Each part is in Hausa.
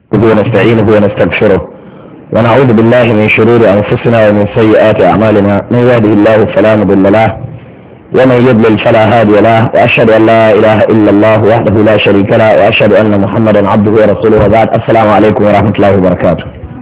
ونستعينه ونستغفره ونعوذ بالله من شرور أنفسنا ومن سيئات أعمالنا من يهده الله فلا مضل له ومن يضلل فلا هادي له وأشهد أن لا إله إلا الله وحده لا شريك له وأشهد أن محمدا عبده ورسوله وبعد. السلام عليكم ورحمة الله وبركاته.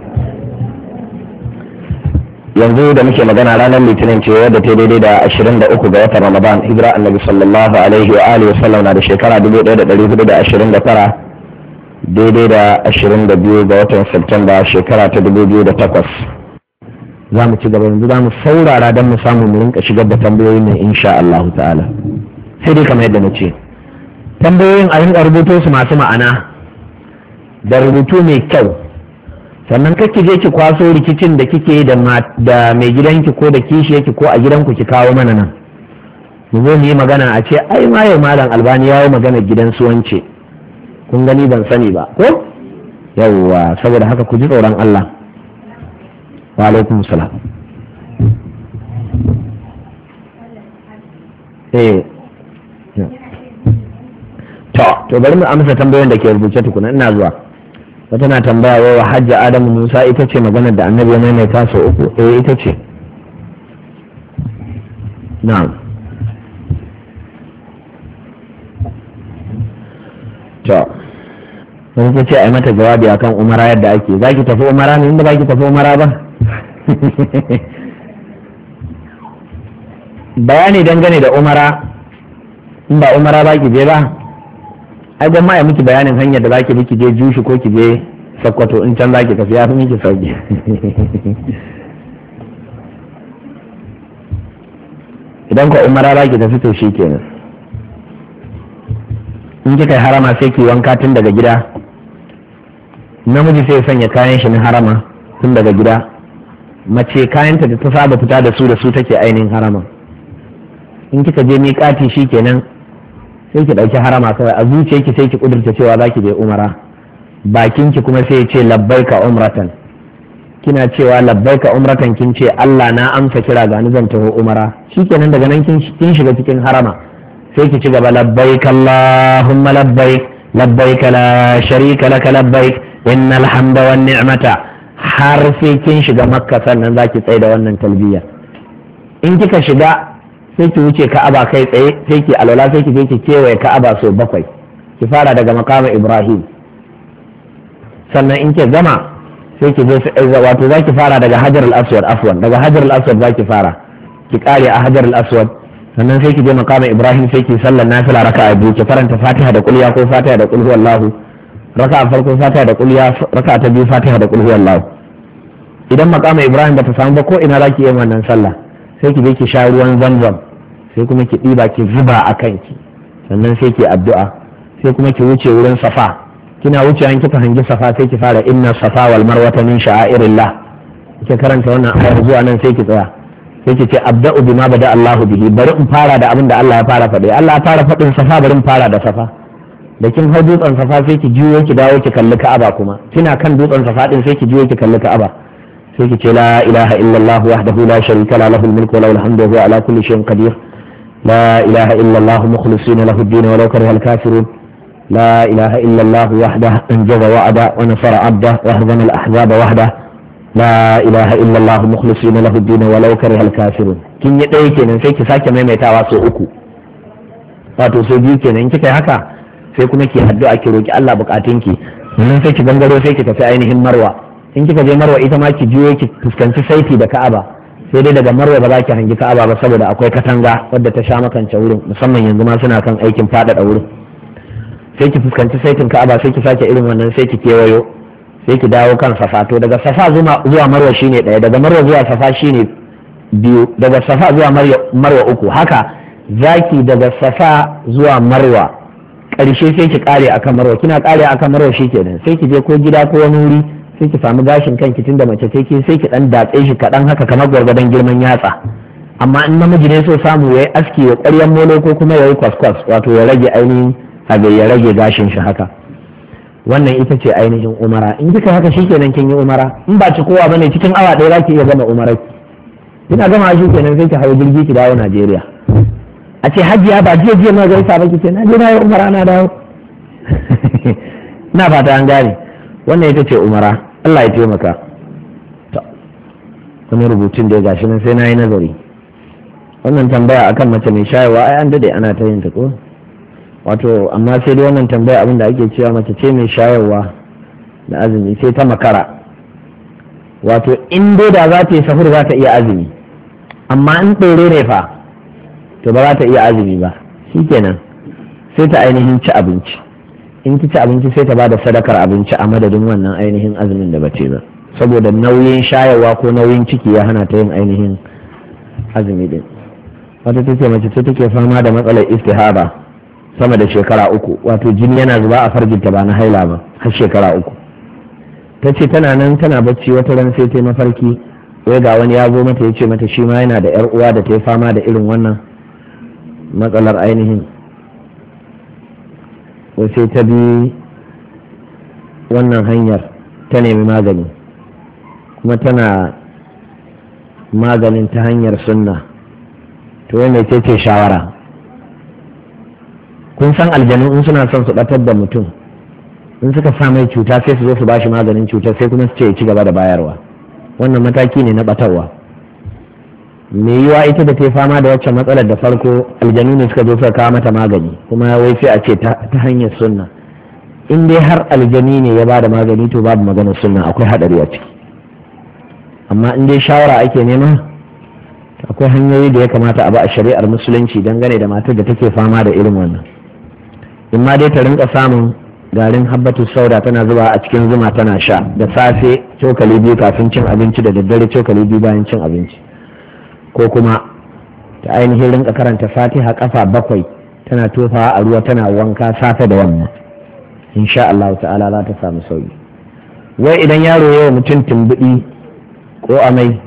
yanzu da muke magana ranar litinin ce wadda ta daidai da 23 ga watan ramadan hijira annabi sallallahu alaihi wa alihi wasallam na da shekara 1429 daidai da 22 ga watan Septemba shekara ta 2008. za mu ci gaba yanzu za mu saurara don mu samu mu rinka shigar da tambayoyin nan insha Allah ta'ala. sai dai kamar yadda na ce tambayoyin a rinka rubuto su masu ma'ana da rubutu mai kyau, sannan kake je ki kwaso rikicin da kike da mai gidanki ko da kishiyarki ko a gidanku ki kawo mana nan mu zo mu yi magana a ce ai ma yau malam albani ya yi magana gidan suwance kun gani ban sani ba ko yawwa, saboda haka ku ji tsoron Allah. Wa alaikum salam. To bari mu amsa tambayoyin da ke rubuce tukuna, ina zuwa. Wata na tambaya wa hajji Adamu Musa ita ce maganar da annabi ya maimaita sau uku. Ita ce. Na'am. To wani ta ce a yi mata jawabi akan umara yadda ake. Za ki tafi umara ne inda ba ki tafi umara ba? Bayani dangane da umara, in ba umara ba ki je ba, ai gwamma ya miki bayanin hanyar da za ki bi ki je Jushi ko ki je Sokoto, in can za ki tafi ya fi miki sauki. Idan ka umara ba ki tafi to shi kenan. In kika yi harama sai ki wanka tun daga gida, namiji sai sanya kayan shi na harama tun daga gida, mace kayanta da ta saba fita da su take ainihin harama. In kika je miƙati shi kenan sai ki ɗauki harama kawai a zuciyarki sai ki ƙudurta cewa za ki je umara, bakinki kuma sai ya ce labbaika umratan, kina cewa labbaika umratan kin ce Allah na amsa kira ga ni zan taho umara, shi kenan daga nan kin shiga cikin harama sai ki ci gaba labbaik Allahumma labbaik labbaik la sharika laka labbaik innal hamda wan ni'mata, har sai kin shiga makka sannan zaki tsaye da wannan talbiya. In kika shiga sai ki wuce ka'aba kai tsaye, sai ki alwala sai ki je ki kewaye ka'aba so 7, ki fara daga makamin Ibrahim, sannan in ki gama sai ki je wato zaki fara daga Hajar al-Aswad, afwan daga Hajar al-Aswad zaki fara ki kare a Hajar al-Aswad, sannan sai ki je makamin Ibrahim sai ki sallar nafila raka'a biyu, ki faranta Fatiha da kulliya ko Fatiha da qul huwallahu, raka'a farko Fatiha da kulliya, raka'a ta biyu Fatiha da qul huwallahu. Idan makamin Ibrahim bata samu ba ko ina zaki yi wannan sallah, sai ki je ki sha ruwan Zamzam, sai kuma ki ɗiba ki zuba a kanki, sannan sai ki addu'a, sai kuma ki wuce wurin Safa, kina wuce an kika hangi Safa sai ki fara inna Safa wal Marwata min sha'airillah, ki karanta wannan ayar zuwa nan sai ki tsaya, sai ki ce abda'u bima bada Allahu bihi, bari in fara da abin da Allah ya fara faɗi. Allah ya fara faɗin Safa, bari in fara da Safa. Da kin hau dutsen Safa sai ki juyo ki dawo ki kalli Ka'aba, kuma kina kan dutsen Safa din sai ki juyo ki kalli Ka'aba, sai ki ce la ilaha illallah wahdahu la sharika lahu lahul mulku wa lahul hamdu wa huwa ala kulli shay'in qadir. لا إله إلا الله مخلصين له الدين ولو كره الكافرون. لا إله إلا الله وحده أنجز وعده ونصر عبده وهزم الأحزاب وحده. لا إله إلا الله مخلصين له الدين ولو كره الكافرون. kin yi ɗaya kenan sai ki sake maimaitawa sau 3, wato sau 2 kenan. In kika yi haka sai kuma ki addu'a ki roki Allah bukatunki, sannan sai ki gangaro sai ki tafi ainihin Marwa. In kika je Marwa ita ma ki juyo ki fuskanci saiti da Ka'aba, sai dai daga Marwa ba za ki hangi Ka'aba ba saboda akwai katanga wadda ta sha makance wurin, musamman yanzu ma suna kan aikin faɗaɗa wurin. Sai ki fuskanci saitin Ka'aba sai ki sake irin wannan sai ki kewayo sai ki dawo kan Safa. To daga Safa zuwa Marwa shine 1, daga Marwa zuwa Safa shine 2, daga Safa zuwa Marwa 3, haka zaki daga Safa zuwa Marwa ƙarshe sai ki kare akan Marwa. Kina kare akan Marwa shikenan sai ki je ko gida ko wani wuri sai ki samu gashin kanki tunda mace ce ki sai ki dan datse shi kadan haka kamar gwargwadon girman yatsa. Amma in namiji ne so samu yayi aski ya ƙaryan molo ko kuma yayi kwaskwas, wato ya rage ainihin ya rage gashin shi haka. Wannan ita ce ainihin umara. In kika haka shikenan kin yi umara. In ba ci kowa bane cikin awa 1 zaki iya gama umarar. Kina gama shikenan sai ki hawo jirgi ki dawo Najeriya. A ce hajiya ba jiya ma gaisa ba ki ce na je na yi umara na dawo. Na fata an gane. wannan ita ce umara. Allah ya taimaka. wani rubutun da ya gashi nan sai na yi nazari. Wannan tambaya akan mace mai shayarwa ai an dade ana ta yin ta ko, wato amma sai dai wannan tambaya abin da ake cewa mace ce mai shayarwa da azumi sai ta makara, wato in dai da za ta yi sahur za ta iya azumi, amma in ɗore ne fa to ba za ta iya azumi ba. Shikenan sai ta ainihin ci abinci, in ki ci abinci sai ta ba da sadakar abinci a madadin wannan ainihin azumin da bace ba, saboda nauyin shayarwa ko nauyin ciki ya hana ta yin ainihin azumi din. Wata take mace ce take fama da matsalar istihaba sama da shekara 3, wato jini yana zuba a farjinta ba na haila ba har shekara 3. ta ce tana nan tana bacci wata ran sai ta mafarki wai ga wani ya zo mata ya ce mata shi ma yana da yar uwa da ta yi fama da irin wannan matsalar ainihin, wai sai ta bi wannan hanyar ta nemi magani, kuma tana maganin ta hanyar sunna. To wai mai ce shawara? Kun san aljanu in suna son su batar da mutum, in suka sa mai cuta sai su zo su bashi maganin cutar sai kuma su ce ci gaba da bayarwa. Wannan mataki ne na batarwa. Me yiwa ita da ta fama da wacce matsalar da farko aljanu ne suka zo suka kawo mata magani, kuma wai sai a ce ta hanyar sunna. In dai har aljani ne ya bada magani to babu maganar sunna, akwai hadari a ciki. Amma in dai shawara ake nema, akwai hanyoyi da ya kamata a ba a shari'ar musulunci dangane da matar da take fama da irin wannan. In ma dai ta rinka samun garin habbatu sauda tana zuba a cikin zuma tana sha, da safe cokali 2 kafin cin abinci, da daddare cokali 2 bayan cin abinci, ko kuma ta ainihin rinka karanta fatiha kafa 7 tana tofawa a ruwa tana wanka safe da yamma, insha Allah ta'ala za ta samu sauki. Wai idan yaro yawa mutum tumbuɗi ko amai,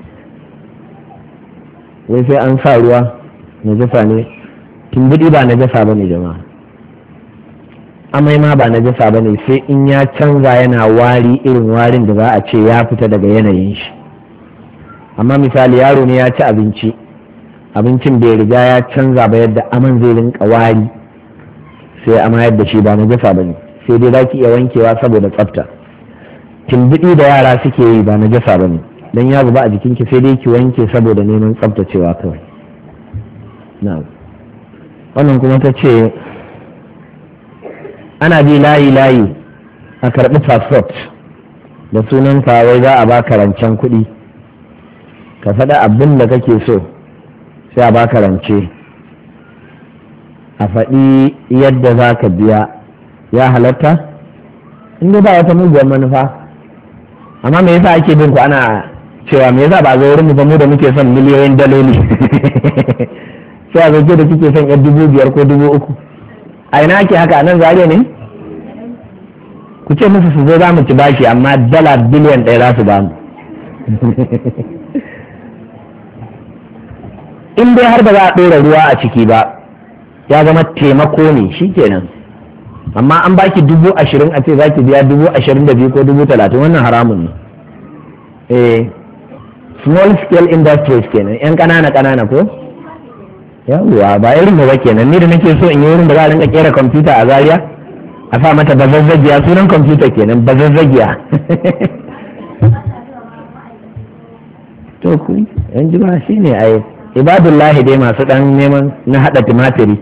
wai sai an sa ruwa, najasa ne. Tumbuɗi ba najasa ba ne jama'a, amai ma ba najasa ba ne, sai in ya canza yana wari irin warin da za a ce ya fita daga yanayin shi. Amma misali yaro ne ya ci abinci, abincin bai riga ya canza ba yadda aman zai rinka wari sai amayar da shi, ba najasa ba ne, sai dai za ki iya wankewa saboda tsafta. Tumbuɗi da yara suke yi ba najasa ba ne, dan ya zuba a jikinki sai dai ki wanke saboda neman tsaftacewa kawai. Na'am. Wannan kuma ta ce ana bi layi a karɓi passport da sunan wai za a baka rancen kuɗi, ka faɗa abin da kake so sai a baka rance, a faɗi yadda za ka biya. Ya halatta? Inda ba wata muguwar manufa. Amma me yasa ake bin ku ana cewa me yasa ba zo wurin mu ba, mu da muke son miliyoyin daloli sai a zoke da kike son 5,000 ko 3,000? A ina ake haka? Nan Zariya ne? Ku ce musu su zo za mu ci bashi, amma dala biliyan 1 za su ba mu. In dai har ba za a ɗora ruwa a ciki ba, ya zama taimako ne, shi kenan. Amma an baki 20,000 a ce za ki biya 22,000 ko 30,000, wannan haramun ne. Small scale industries kenan, yan ƙanana ko? Yawwa, ba irin ba kenan. Ni da nake so in yi wurin da za a rinka kera kwamfuta a Zaria, a sa mata bazazzagiya, sunan kwamfuta kenan, bazazzagiya. To ku yan jima shi ne ai ibadullahi dai masu ɗan neman na haɗa tumatiri.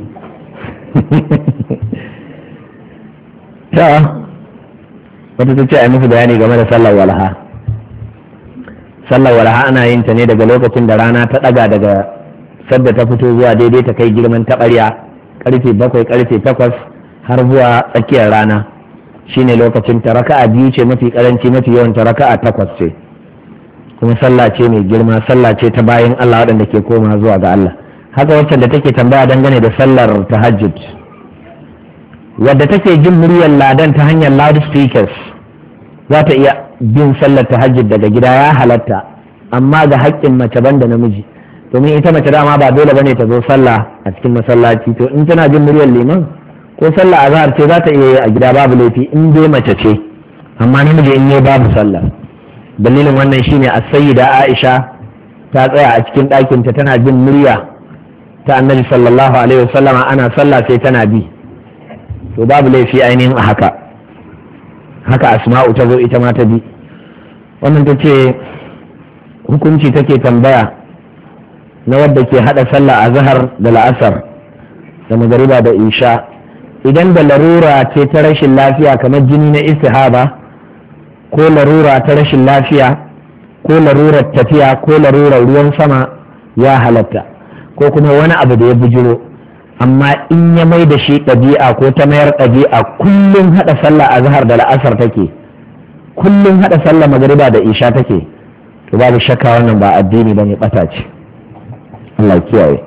Ta wata ta ce a yi musu bayani game da sallar walaha. Sallar walaha ana yin ta ne daga lokacin da rana ta ɗaga daga sadda ta fito zuwa daidai ta kai girman taɓarya, ƙarfe 7 ƙarfe 8 har zuwa tsakiyar rana, shine lokacin ta. Raka'a 2 ce mafi ƙaranci, mafi yawan ta raka'a 8 ce, kuma sallah ce mai girma, sallah ce ta bayan Allah waɗanda ke koma zuwa ga Allah. Haka wacce da take tambaya dangane da sallar tahajjud, wadda take jin muryar ladan ta hanyar loudspeakers za ta iya bin sallar tahajjud daga gida, ya halatta, amma ga haƙƙin mace banda namiji, domin ita mace dama ba dole bane ta zo sallah a cikin masallaci. To in tana jin muryar liman ko sallah azhar ce za ta iya yi a gida, babu laifi in dai mace ce, amma namiji in ne babu sallah. Dalilin wannan shine as-sayyida Aisha ta tsaya a cikin ɗakinta tana jin murya ta Annabi sallallahu alaihi wasallama ana sallah sai tana bi, to babu laifi ainihin a haka. haka asma'u ta zo ita ma ta bi. Wannan ta ce hukunci take tambaya na wadda ke hada sallah a zahar da la'asar da magariba da isha idan da larura ce ta rashin lafiya kamar jini na istihaba ko larura ta rashin lafiya ko larurar tafiya ko larurar ruwan sama ya halatta ko kuma wani abu da ya bujiro, amma in ya mai da shi ɗabi'a ko ta mayar ɗabi'a kullum hada sallah a zahar da la'asar take, kullum hada sallah magariba da isha take, to babu shakka wannan ba addini bane, bata ce. Allah kiyaye.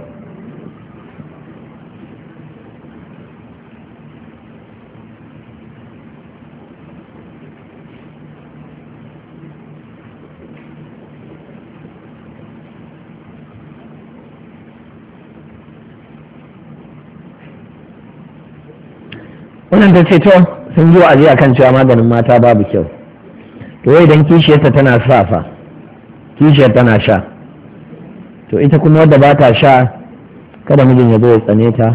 Wannan ta ce to sun zo a kan cewa maganin mata babu kyau, to wai idan kishiyarta tana safa kishiyar tana sha, to ita kuma wadda ba ta sha kada mijin ya zo ya tsane ta,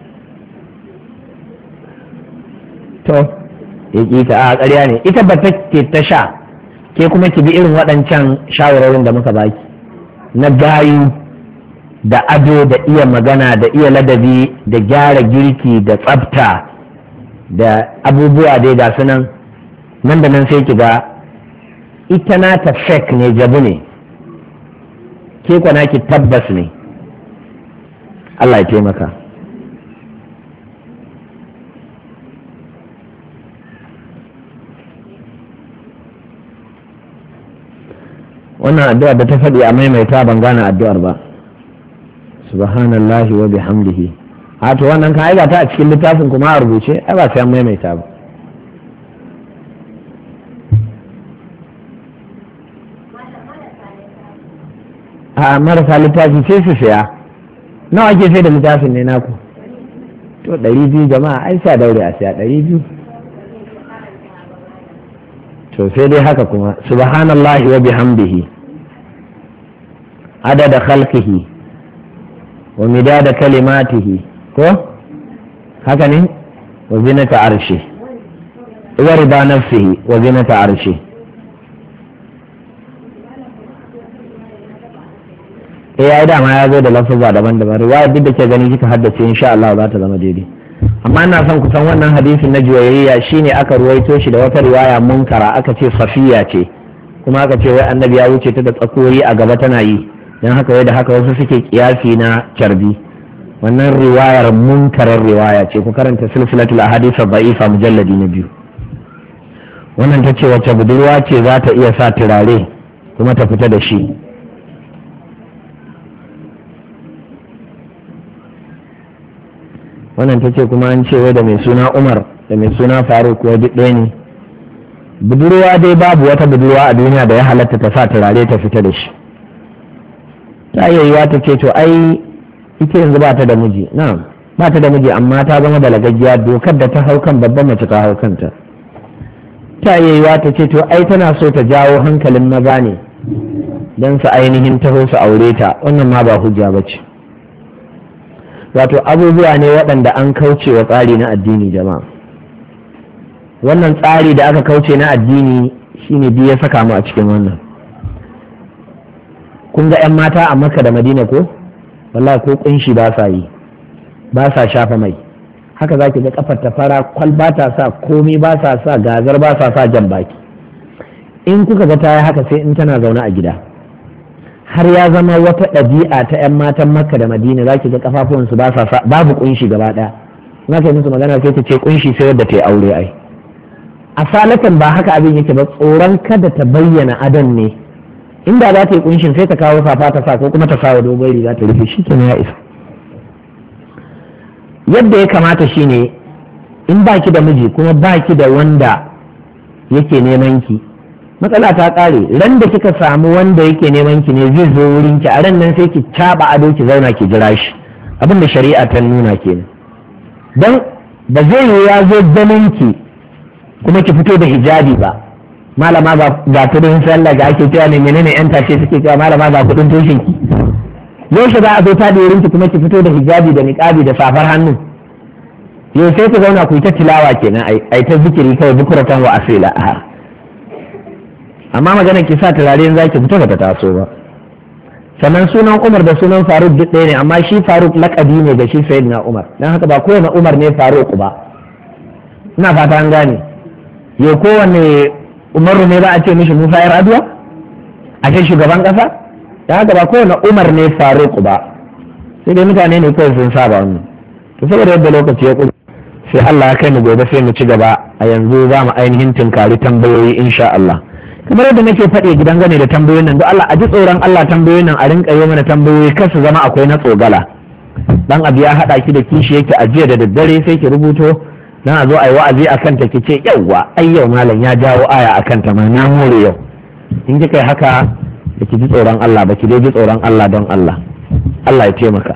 to ya ƙi ta a ƙarya ne, ita ba take ta sha ke kuma ki bi irin waɗancan shawarorin da muka baki na gayu da ado da iya magana da iya ladabi da gyara girki da tsafta da abubuwa dai ga su nan da nan sai ki ga ita na ta fake ne, jabu ne, ke kwana ki tabbas ne. Allah ya taimaka. Wannan addu'ar da ta faɗi a maimaita ban gane addu'ar ba. Subhanallahi wa bihamdihi. A to wannan kan aika ta a cikin littafin kuma a rubuce, ai ba sai an maimaita ba. A marasa littafi sai su saya. Nawa ake sai da littafin ne naku? To 200 jama'a, ai sa daure a saya 200. To sai dai haka kuma subhanallahi wa bihamdihi adada khalqihi wa midada kalimatihi, ko haka ne, wa zinata arshi wa rida nafsihi wa zinata arshi. Ya dama ya zo da lafazza daban-daban, riwaya duk da ke gani kika haddace insha Allah za ta zama daidai. Amma ina son kusan wannan hadisin na juwayriya shine aka ruwaito shi da wata riwaya munkara, aka ce safiya ce, kuma aka ce wai annabi ya wuce ta da tsakoyi a gaba tana yi, dan haka wai da haka wasu suke kiyasi na carbi. Wannan riwayar munkarar riwaya ce, ku karanta silsilatul ahadith ad-da'ifa mujalladi na 2. Wannan ta ce wacce budurwa ce za ta iya sa turare kuma ta fita da shi. Wannan ta ce kuma an ce wai da mai suna Umar da mai suna Faruk kuwa duk ɗaya ne. Budurwa dai babu wata budurwa a duniya da ya halatta ta sa turare ta fita da shi. Ta iya yiwa ta ce to ai ita yanzu ba ta da miji, na'am ba ta da miji amma ta zama balagaggiya, dokar da ta hau kan babban mace ta hau kanta. Ta iya yiwa ta ce to ai tana so ta jawo hankalin maza ne don su ainihin taho su aure ta, wannan ma ba hujja ba ce. Wato abubuwa ne waɗanda an kauce wa tsari na addini jama'a. Wannan tsari da aka kauce na addini shine biyu ya saka mu a cikin wannan. Kun ga 'yan mata a Makka da Madina ko? Wallahi ko kunshi ba sa yi, ba sa shafa mai. Haka zaki ga kafar ta fara kwal, ba ta sa komai, ba sa sa gazar, ba sa sa jan baki. In kuka ga ta yi haka sai in tana zaune a gida. Har ya zama wata ɗabi'a ta 'yan matan Makka da Madina, za ki ga kafafuwansu ba sa babu kunshi gaba ɗaya. Na kai musu magana sai ta ce kunshi sai wadda ta yi aure ai. A salatan ba haka abin yake ba, tsoron kada ta bayyana adon ne. Inda za ta yi kunshin sai ta kawo safa ta sa ko kuma ta kawo dogon riga ta rufe, shi kenan ya isa. Yadda ya kamata shine in baki da miji kuma baki da wanda yake neman ki, matsala ta kare. Ran da kika samu wanda yake neman ki ne zai zo wurin ki, a ran nan sai ki caba ado ki zauna ki jira shi, abin da shari'a ta nuna kenan. Dan ba zai yi ya zo ganin ki kuma ki fito da hijabi ba. Malama ga kudin sallah ga ake cewa ne menene yan tashe suke cewa malama ga kudin tushen ki. Yaushe za a zo ta da wurin ki kuma ki fito da hijabi da niqabi da safar hannu. yau sai ku zauna ku yi ta tilawa kenan ai ta zikiri kawai bukuratan wa asila amma maganar ki sa turare in zaki fita bata taso ba. sannan sunan Umar da sunan Faruk duk ɗaya ne, amma shi Faruk lakabi ne ga shi Sayyidina Umar, dan haka ba kowane Umar ne Faruk ba. ina fata an gane. yau kowane Umaru ne za a ce mishi Musa yar Aduwa a ce shugaban kasa, dan haka ba kowane Umar ne Faruk ba, sai dai mutane ne kawai sun saba wannan. to saboda yadda lokaci ya kudu sai Allah ya kai mu gobe sai mu ci gaba. a yanzu za mu ainihin tunkari tambayoyi insha Allah. kamar yadda nake faɗi gidan gane da tambayoyin nan, don Allah a ji tsoron Allah tambayoyin nan a rinka yi mana tambayoyi kar su zama akwai na tsogala. dan abu ya haɗa ki da kishi yake ajiya da daddare sai ki rubuto dan a zo a yi wa'azi a kanta ki ce yawwa ai yau malam ya jawo aya a kanta ma na more yau. in kika yi haka da ki ji tsoron Allah ba ki dai ji tsoron Allah don Allah. Allah ya taimaka.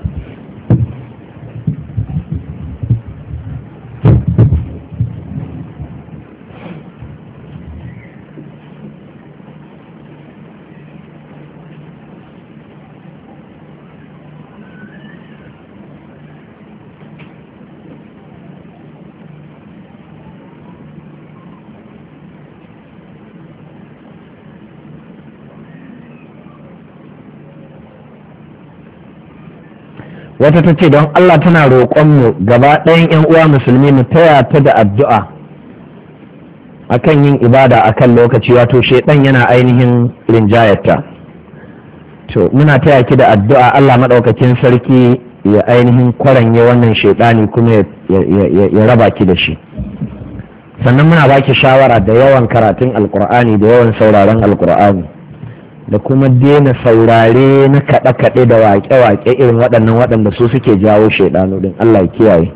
wata ta ce don Allah tana roƙon mu gaba ɗayan 'yan uwa musulmi mu taya ta da addu'a akan yin ibada akan lokaci, wato shedan yana ainihin rinjayarta. to muna taya ki da addu'a Allah maɗaukakin sarki ya ainihin kwaranye wannan shedani kuma ya raba ki da shi. sannan muna baki shawara da yawan karatun alkur'ani da yawan sauraron alkur'ani da kuma daina saurare na kaɗe-kaɗe da waƙe-waƙe irin waɗannan waɗanda su suke jawo shaidanu din. Allah ya kiyaye.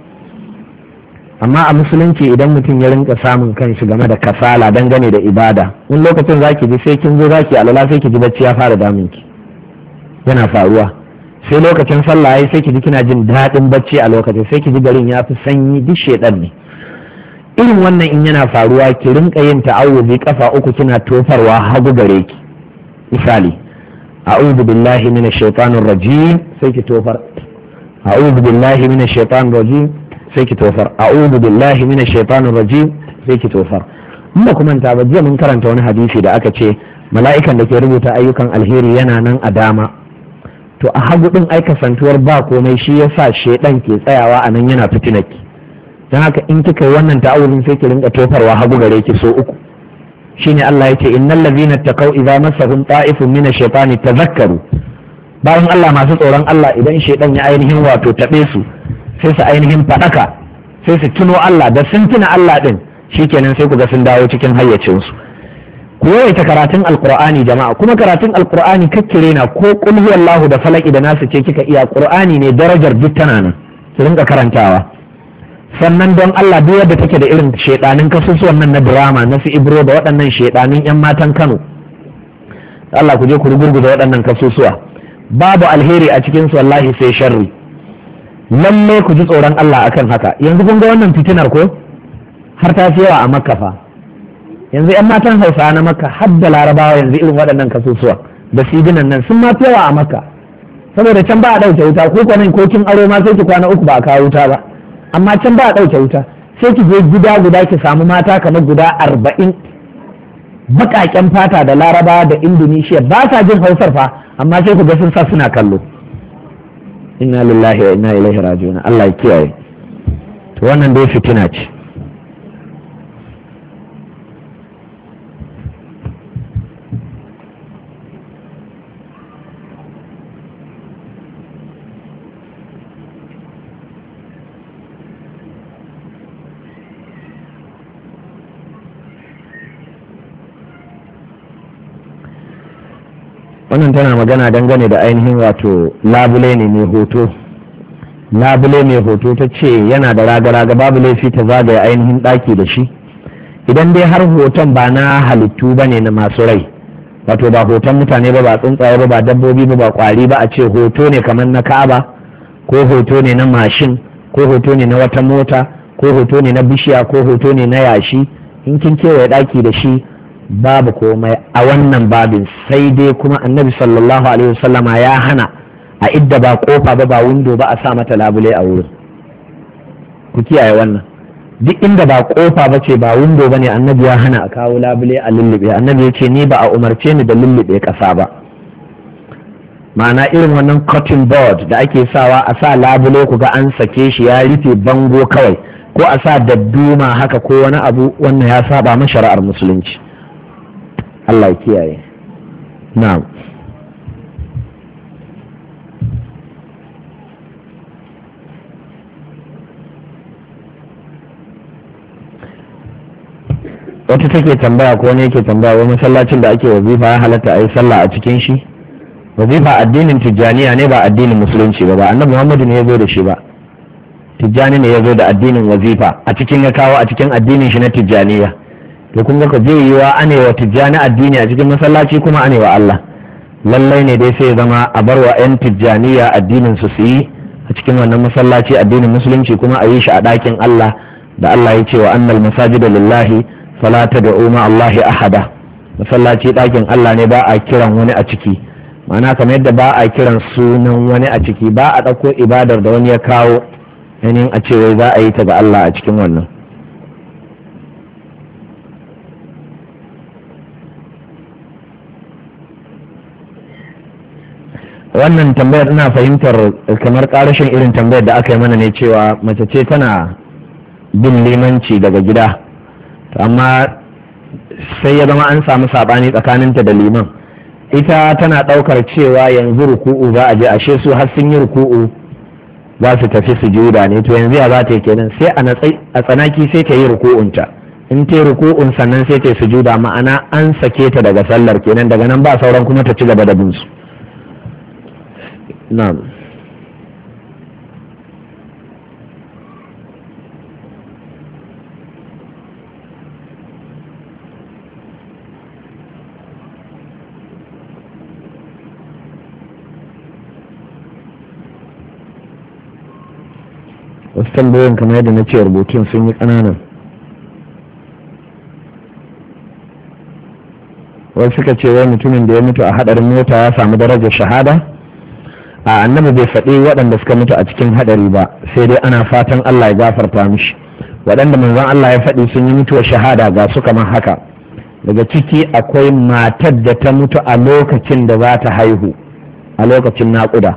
amma a musulunci idan mutum ya rinka samun kanshi game da kasala dangane da ibada, wani lokacin zaki ji sai kin zo zaki alala sai ki ji bacci ya fara damun ki, yana faruwa. sai lokacin sallah yayi sai ki ji kina jin daɗin bacci a lokacin, sai ki ji garin ya fi sanyi, duk shaidan ne. irin wannan in yana faruwa ki rinka yin ta'awuzi kafa uku kina tofarwa hagu gare ki. misali a'udhu billahi minash shaitanir rajim sai ki tofar, a'udhu billahi minash shaitanir rajim sai ki tofar, a'udhu billahi minash shaitanir rajim sai ki tofar. in ba kuma ta ba, jiya mun karanta wani hadisi da aka ce mala'ikan da ke rubuta ayyukan alheri yana nan a dama, to a hagu din ai kasantuwar ba komai shi yasa shaidan ke tsayawa a nan yana fitinaki. don haka in kika yi wannan ta'awuzin sai ki rinka tofarwa hagu gare ki so uku. shine Allah yace innal ladhina taqaw idza massahum ta'ifun min ash-shaytani tadhakkaru. bayan Allah masu tsoron Allah idan shaytan ya ainihin wato tabe su sai su ainihin fadaka, sai su tuno Allah, da sun tuna Allah din shikenan sai ku ga sun dawo cikin hayyacin su. ku yawaita karatun alqur'ani jama'a, kuma karatun alqur'ani kakkire na ko qul huwallahu da falaki da nasu ce kika iya, qur'ani ne darajar duk tana nan ki rinka karantawa. sannan don Allah duk yadda take da irin shedanin kasusuwan nan na drama na su Ibro da waɗannan shedanin yan matan Kano, Allah ku je ku rugurguza waɗannan kasusuwa, babu alheri a cikin su wallahi sai sharri. lalle ku ji tsoron Allah akan haka. yanzu kun ga wannan fitinar ko har ta fi yawa a Makka fa. yanzu yan matan Hausa na Makka har da Larabawa yanzu irin waɗannan kasusuwa da sidinan nan sun ma fi yawa a Makka, saboda can ba a ɗauke wuta, ko kwanan ko kin aro ma sai ki kwana uku ba a kawo wuta ba, amma can ba a ɗauke wuta. sai ki je gida guda ki samu mata kamar guda 40 baƙaƙen fata da Laraba da Indonesia ba sa jin Hausar fa, amma sai ku ga sun sa suna kallo. inna lillahi wa inna ilaihi raji'un. Allah ya kiyaye. to wannan dai fitina ce. wannan tana magana dangane da ainihin wato labule ne mai hoto. labule mai hoto ta ce yana da raga-raga, babu laifi ta zagaya ainihin ɗaki da shi idan dai har hoton ba na halittu ba ne na masu rai, wato ba hoton mutane ba, ba tsuntsaye ba, ba dabbobi ba, ba kwari ba, a ce hoto ne kamar na Ka'aba, ko hoto ne na mashin, ko hoto ne na wata mota, ko hoto ne na bishiya, ko hoto ne na yashi, in kin kewaye ɗaki da shi babu komai a wannan babin. sai dai kuma annabi sallallahu alaihi wasallama ya hana a idda ba kofa ba windo ba a sa mata labule a wurin. ku ku kiyaye wannan. Duk inda ba kofa ba ce ba window ba ne, annabi ya hana a kawo labule a lullube. Annabi ya ce ni ba a umarce ni da lullube ƙasa ba. Ma'ana irin wannan cotton board da ake sawa a sa labule ku ga an sake shi ya rufe bango kawai, ko a sa dadduma haka ko wani abu, wannan ya saba ma shari'ar musulunci. Allah ya kiyaye. Na'am. Wata take tambaya ko ne yake tambaya wani masallacin da ake wazifa ya halatta a yi sallah a cikin shi? Wazifa addinin tijjaniya ne, ba addinin musulunci ba annabi Muhammadu ne ya zo da shi ba. Tijjani ne ya zo da addinin wazifa a cikin, ya kawo a cikin addinin shi na tijjaniya. To kun ga ko zai yi wa ane wa tijjani addini a cikin masallaci kuma ane wa Allah. Lallai ne dai sai ya zama a bar wa 'yan tijjaniya addinin su yi a cikin wannan masallaci, addinin musulunci kuma a yi shi a ɗakin Allah da Allah ya ce wa annal masajida lillahi fala tad'u ma Allahi ahada. Masallaci ɗakin Allah ne, ba a kiran wani a ciki. Ma'ana kamar yadda ba a kiran sunan wani a ciki, ba a ɗauko ibadar da wani ya kawo yanin a ce wai za a yi ta ga Allah a cikin wannan. Wannan tambayar ina fahimtar kamar ƙarashin irin tambayar da aka yi mana ne, cewa mace ce tana bin limanci daga gida, amma sai ya zama an samu saɓani tsakaninta da liman. Ita tana ɗaukar cewa yanzu ruku'u za a je, ashe su har sun yi ruku'u za su tafi sujuda ne. To yanzu ya za ta yi kenan? Sai a tsanaki sai ta yi ruku'unta, in ta yi ruku'un sannan sai ta yi sujuda, ma'ana an sake ta daga sallar kenan, daga nan ba sauran kuma ta ci gaba da bin su. Na'am. Wasu tambayoyin kamar yadda na ce rubutun sun yi ƙananan. Wasu suka ce wai mutumin da ya mutu a haɗarin mota ya samu darajar shahada. A annabi bai faɗi waɗanda suka mutu a cikin haɗari ba, sai dai ana fatan Allah ya gafarta mishi. Waɗanda manzon Allah ya faɗi sun yi mutuwar shahada ga su kamar haka. Daga ciki akwai matar da ta mutu a lokacin da za ta haihu, a lokacin naƙuda.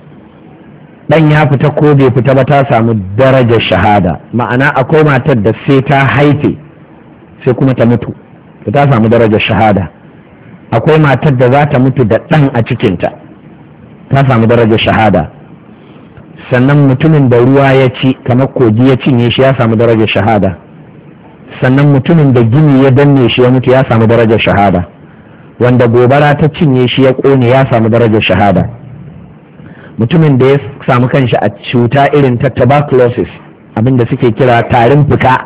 Dan ya fita ko bai fita ba ta samu darajar shahada. Ma'ana akwai matar da sai ta haife sai kuma ta mutu, ta samu darajar shahada. Akwai matar da za ta mutu da ɗan a cikinta, ta samu darajar shahada. Sannan mutumin da ruwa ya ci kamar kogi ya cinye shi ya samu darajar shahada. Sannan mutumin da gini ya danne shi ya mutu ya samu darajar shahada. Wanda gobara ta cinye shi ya ƙone ya samu darajar shahada. Mutumin da ya samu kanshi a cuta irin ta tuberculosis, abinda suke kira tarin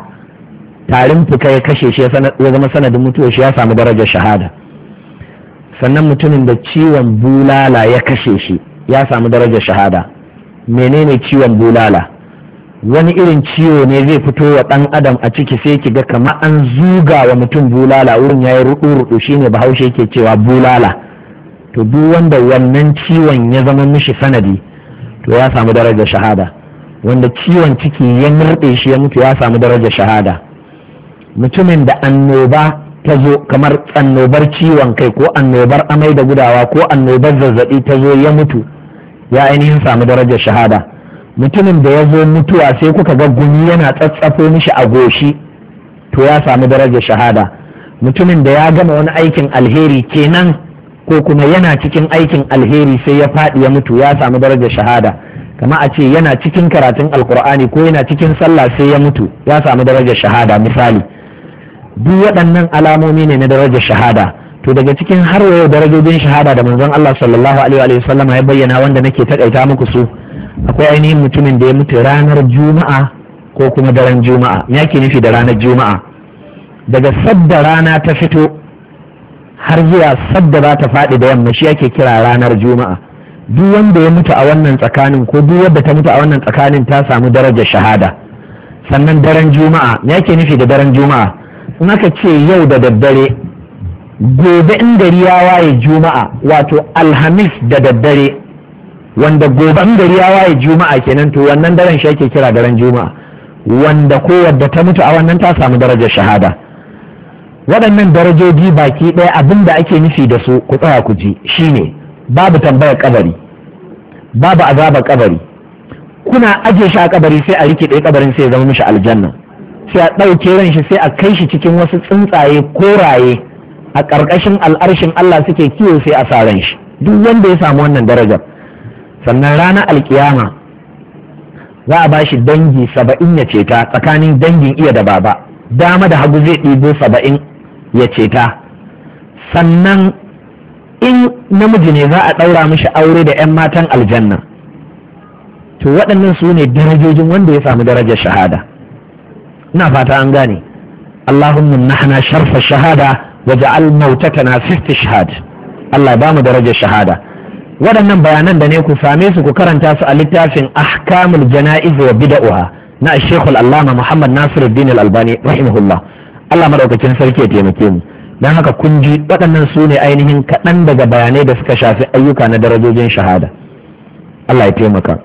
fuka ya kashe shi ya zama sanadin mutuwa shi ya samu darajar shahada. Sannan mutumin da ciwon bulala ya kashe shi ya samu darajar shahada. Menene ciwon bulala? Wani irin ciwo ne zai fito wa ɗan adam a ciki sai ki ga kamar an zuga wa mutum bulala, wurin ya yi ruɗu-ruɗu, shine bahaushe ke cewa bulala. To duk wanda wannan ciwon ya zama mishi sanadi to ya samu darajar shahada. Wanda ciwon ciki ya murɗe shi ya mutu ya samu darajar shahada. Mutumin da annoba ta zo kamar annobar ciwon kai ko annobar amai da gudawa ko annobar zazzaɓi ta zo ya mutu ya ainihin samu darajar shahada. Mutumin da ya zo mutuwa sai kuka ga gumi yana tsatsafo mishi a goshi to ya samu darajar shahada. Mutumin da ya gama wani aikin alheri kenan ko kuma yana cikin aikin alheri sai ya faɗi ya mutu ya samu darajar shahada. Kama a ce yana cikin karatun alkur'ani ko yana cikin sallah sai ya mutu ya samu darajar shahada misali. Duk waɗannan alamomi ne na darajar shahada. To daga cikin har yau darajojin shahada da manzon Allah sallallahu alaihi wa sallam ya bayyana, wanda nake takaita muku su, akwai ainihin mutumin da ya mutu ranar juma'a ko kuma daren juma'a. Me yake nufi da ranar juma'a? Daga sadda rana ta fito har zuwa sadda za ta faɗi da yamma shi yake kira ranar juma'a. Duk wanda ya mutu a wannan tsakanin ko duk wadda ta mutu a wannan tsakanin ta samu darajar shahada. Sannan daren juma'a, me yake nufi da daren juma'a? In aka ce yau da daddare, gobe in gari ya waye juma'a, wato alhamis da daddare, wanda gobe in gari ya waye juma'a kenan, to wannan daren shi ake kira daren juma'a. wanda ko wadda ta mutu a wannan ta samu darajar shahada. Waɗannan darajoji baki ɗaya abin da ake nufi da su ku tsaya ku ji shine babu tambayar kabari, babu azabar kabari. Kuna aje shi a kabari sai a rike ɗaya kabarin sai ya zama mishi aljanna, sai a ɗauke ran shi sai a kai shi cikin wasu tsuntsaye koraye a ƙarƙashin al'arshin Allah suke kiwo sai a sa ran shi. Duk wanda ya samu wannan darajar, sannan ranar alkiyama za a bashi dangi 70 ya ceta, tsakanin dangin iya da baba, dama da hagu zai ɗibo 70 ya ceta. Sannan in namiji ne za a ɗaura mishi aure da 'yan matan aljanna. To waɗannan su ne darajojin wanda ya samu darajar shahada. Ina fata an gane. Allahumma nahna sharfa shahada waja'al mautatana fi istishhad. Allah ba mu darajar shahada. Waɗannan bayanan da ne ku same su ku karanta su a littafin Ahkamul Jana'iz wa Bid'ah na Sheikh Al-Allama Muhammad Nasiruddin Al-Albani rahimahullah. Allah madaukakin sarki ya taimake mu. Dan haka kun ji waɗannan su ne ainihin kaɗan daga bayanai da suka shafi ayyuka na darajojin shahada. Allah ya taimaka.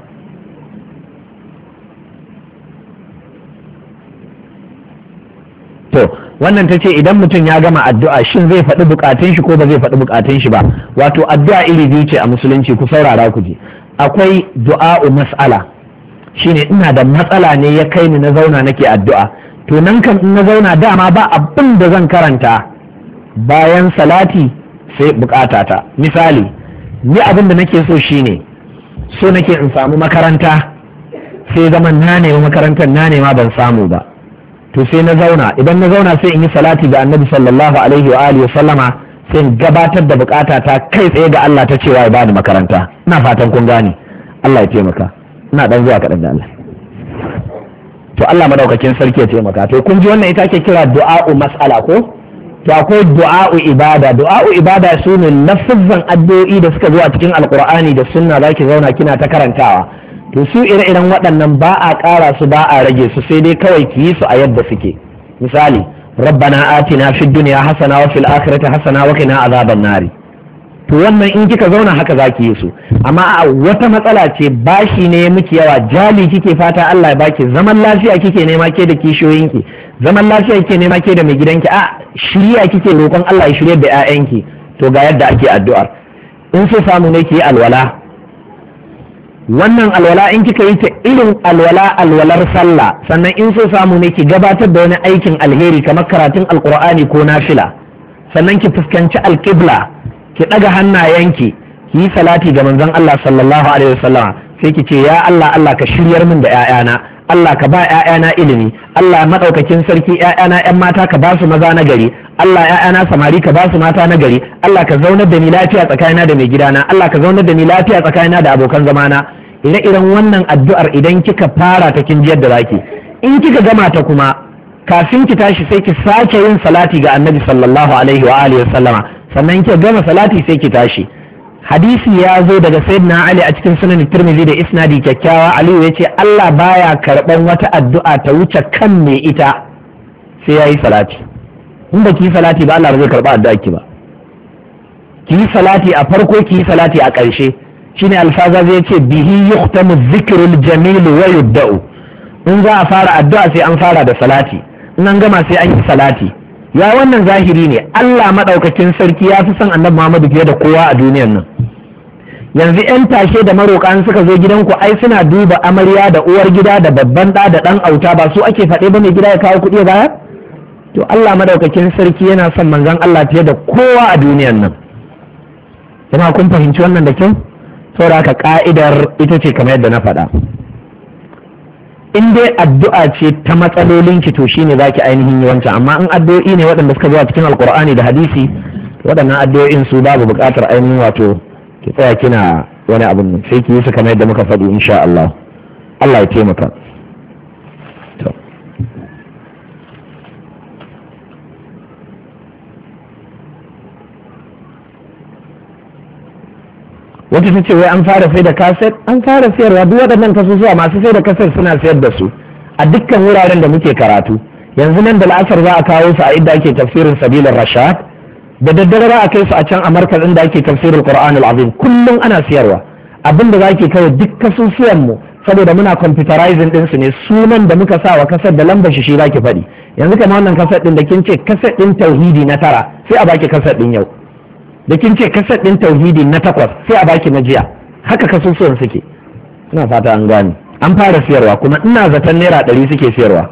To wannan ta ce idan mutum ya gama addu'a shin zai faɗi bukatun shi ko ba zai faɗi bukatun shi ba. Wato addu'a iri biyu ce a musulunci, ku saurara ku ji. Akwai du'a'u mas'ala, shine ina da matsala ne ya kai ni na zauna nake addu'a, to nan kan in na zauna dama ba abin da zan karanta bayan salati sai bukatata. Misali, ni abin da nake so shine so nake in samu makaranta, sai zaman na nemi makarantar na nema ban samu ba, to sai na zauna, idan na zauna sai in yi salati ga annabi sallallahu alaihi wa alihi sallama, sai in gabatar da bukata ta kai tsaye ga Allah ta cewa ya bani makaranta. Ina fatan kun gane. Allah ya taimaka. Ina dan zuwa kaɗan da Allah. To Allah madaukakin sarki ya taimaka. To kun ji wannan ita ake kira du'a'u mas'ala ko? To akwai du'a'u ibada. Du'a'u ibada su ne lafazan addu'o'i da suka zo a cikin alqur'ani da sunna zaki zauna kina ta karantawa. To su ire-iren waɗannan ba a ƙara su ba a rage su, sai dai kawai ki yi su a yadda suke. Misali, rabbana atina fid dunya hasana wa fil akhirati hasana wa qina azaban nari. To wannan in kika zauna haka zaki yi su. Amma a wata matsala ce bashi ne miki yawa, jali kike fata Allah ya baki, zaman lafiya kike nema ke da kishiyoyinki, zaman lafiya kike nema ke da mai gidanki, a shiriya kike roƙon Allah ya shirye da 'ya'yanki. To ga yadda ake addu'ar. In so samu ne ki yi alwala. Wannan alwala in kika yi ta irin alwalar sallah, sannan in so samu ne ki gabatar da wani aikin alheri kamar karatun alkur'ani ko nafila, sannan ki fuskanci alƙibla, ki ɗaga hannayenki, ki yi salati ga manzon Allah sallallahu alaihi wasallam, sai ki ce ya Allah, Allah ka shiryar min da 'ya'yana, Allah ka ba 'ya'yana ilimi, Allah madaukakin sarki 'ya'yana 'yan mata ka ba su maza na gari, Allah 'ya'yana samari ka ba su mata na gari, Allah ka zaunar da ni lafiya tsakanina da mai gidana, Allah ka zaunar da ni lafiya tsakanina da abokan zamana. Ire-iren wannan addu'ar idan kika fara ta kin ji yadda zaki, in kika gama ta kuma kafin ki tashi sai ki sake yin salati ga annabi sallallahu alaihi wa alihi sallama, sannan kika gama salati sai ki tashi. Hadisi ya zo daga sayyidina Ali a cikin sunan Tirmidhi da isnadi kyakkyawa, Aliyu ya ce Allah baya karban wata addu'a ta wuce kan mai ita sai yayi salati. In ba ki yi salati ba Allah ba zai karba addu'a ki ba. Ki yi salati a farko, ki yi salati a ƙarshe. Shine alfaza zai ce bihi yuhtamu dhikrul jamil wa yubda'u. In za a fara addu'a sai an fara da salati, in an gama sai an yi salati. Ya wannan zahiri ne, Allah madaukakin sarki ya fi son annabi Muhammadu fiye da kowa a duniyar nan. Yanzu 'yan tashe da maroƙan suka zo gidanku ai suna duba amarya da uwar gida da babban ɗa da ɗan auta, ba su ake faɗe ba mai gida ya kawo kuɗi baya? To Allah madaukakin sarki yana son manzon Allah fiye da kowa a duniyar nan. Jama'a kun fahimci wannan da kyau? Saboda haka ka'idar ita ce kamar yadda na faɗa, in dai addu'a ce ta matsalolinki to shine zaki ainihin yi wancan, amma in addu'o'i ne waɗanda suka zuwa cikin alkur'ani da hadisi, waɗannan addu'o'in su babu buƙatar ainihin wato ki tsaya kina wani abin nan, sai ki yi su kamar yadda muka faɗi insha Allah. Allah ya taimaka. wata ta ce wai an fara sai da kaset, an fara sayarwa, duk waɗannan kasusuwa masu sai da kaset suna sayar da su a dukkan wuraren da muke karatu. Yanzu nan da la'asar za a kawo su a inda ake tafsirin sabilar rashad, da daddare za a kai su a can a markazin da ake tafsirin qur'anul azim, kullum ana siyarwa. Abinda za ke kawai duk kasusuwan mu saboda muna computerizing ɗinsu ne, sunan da muka sa wa kasar da lambar shi za ki faɗi. Yanzu kamar wannan kasar ɗin da kin ce kasar ɗin tauhidi na 9 sai a baki kasar ɗin yau, da kin ce kasar ɗin tauhidi na 8 sai a baki na jiya, haka kasusuwan suke. Ina fata an gane. An fara siyarwa kuma ina zaton naira 100 suke siyarwa.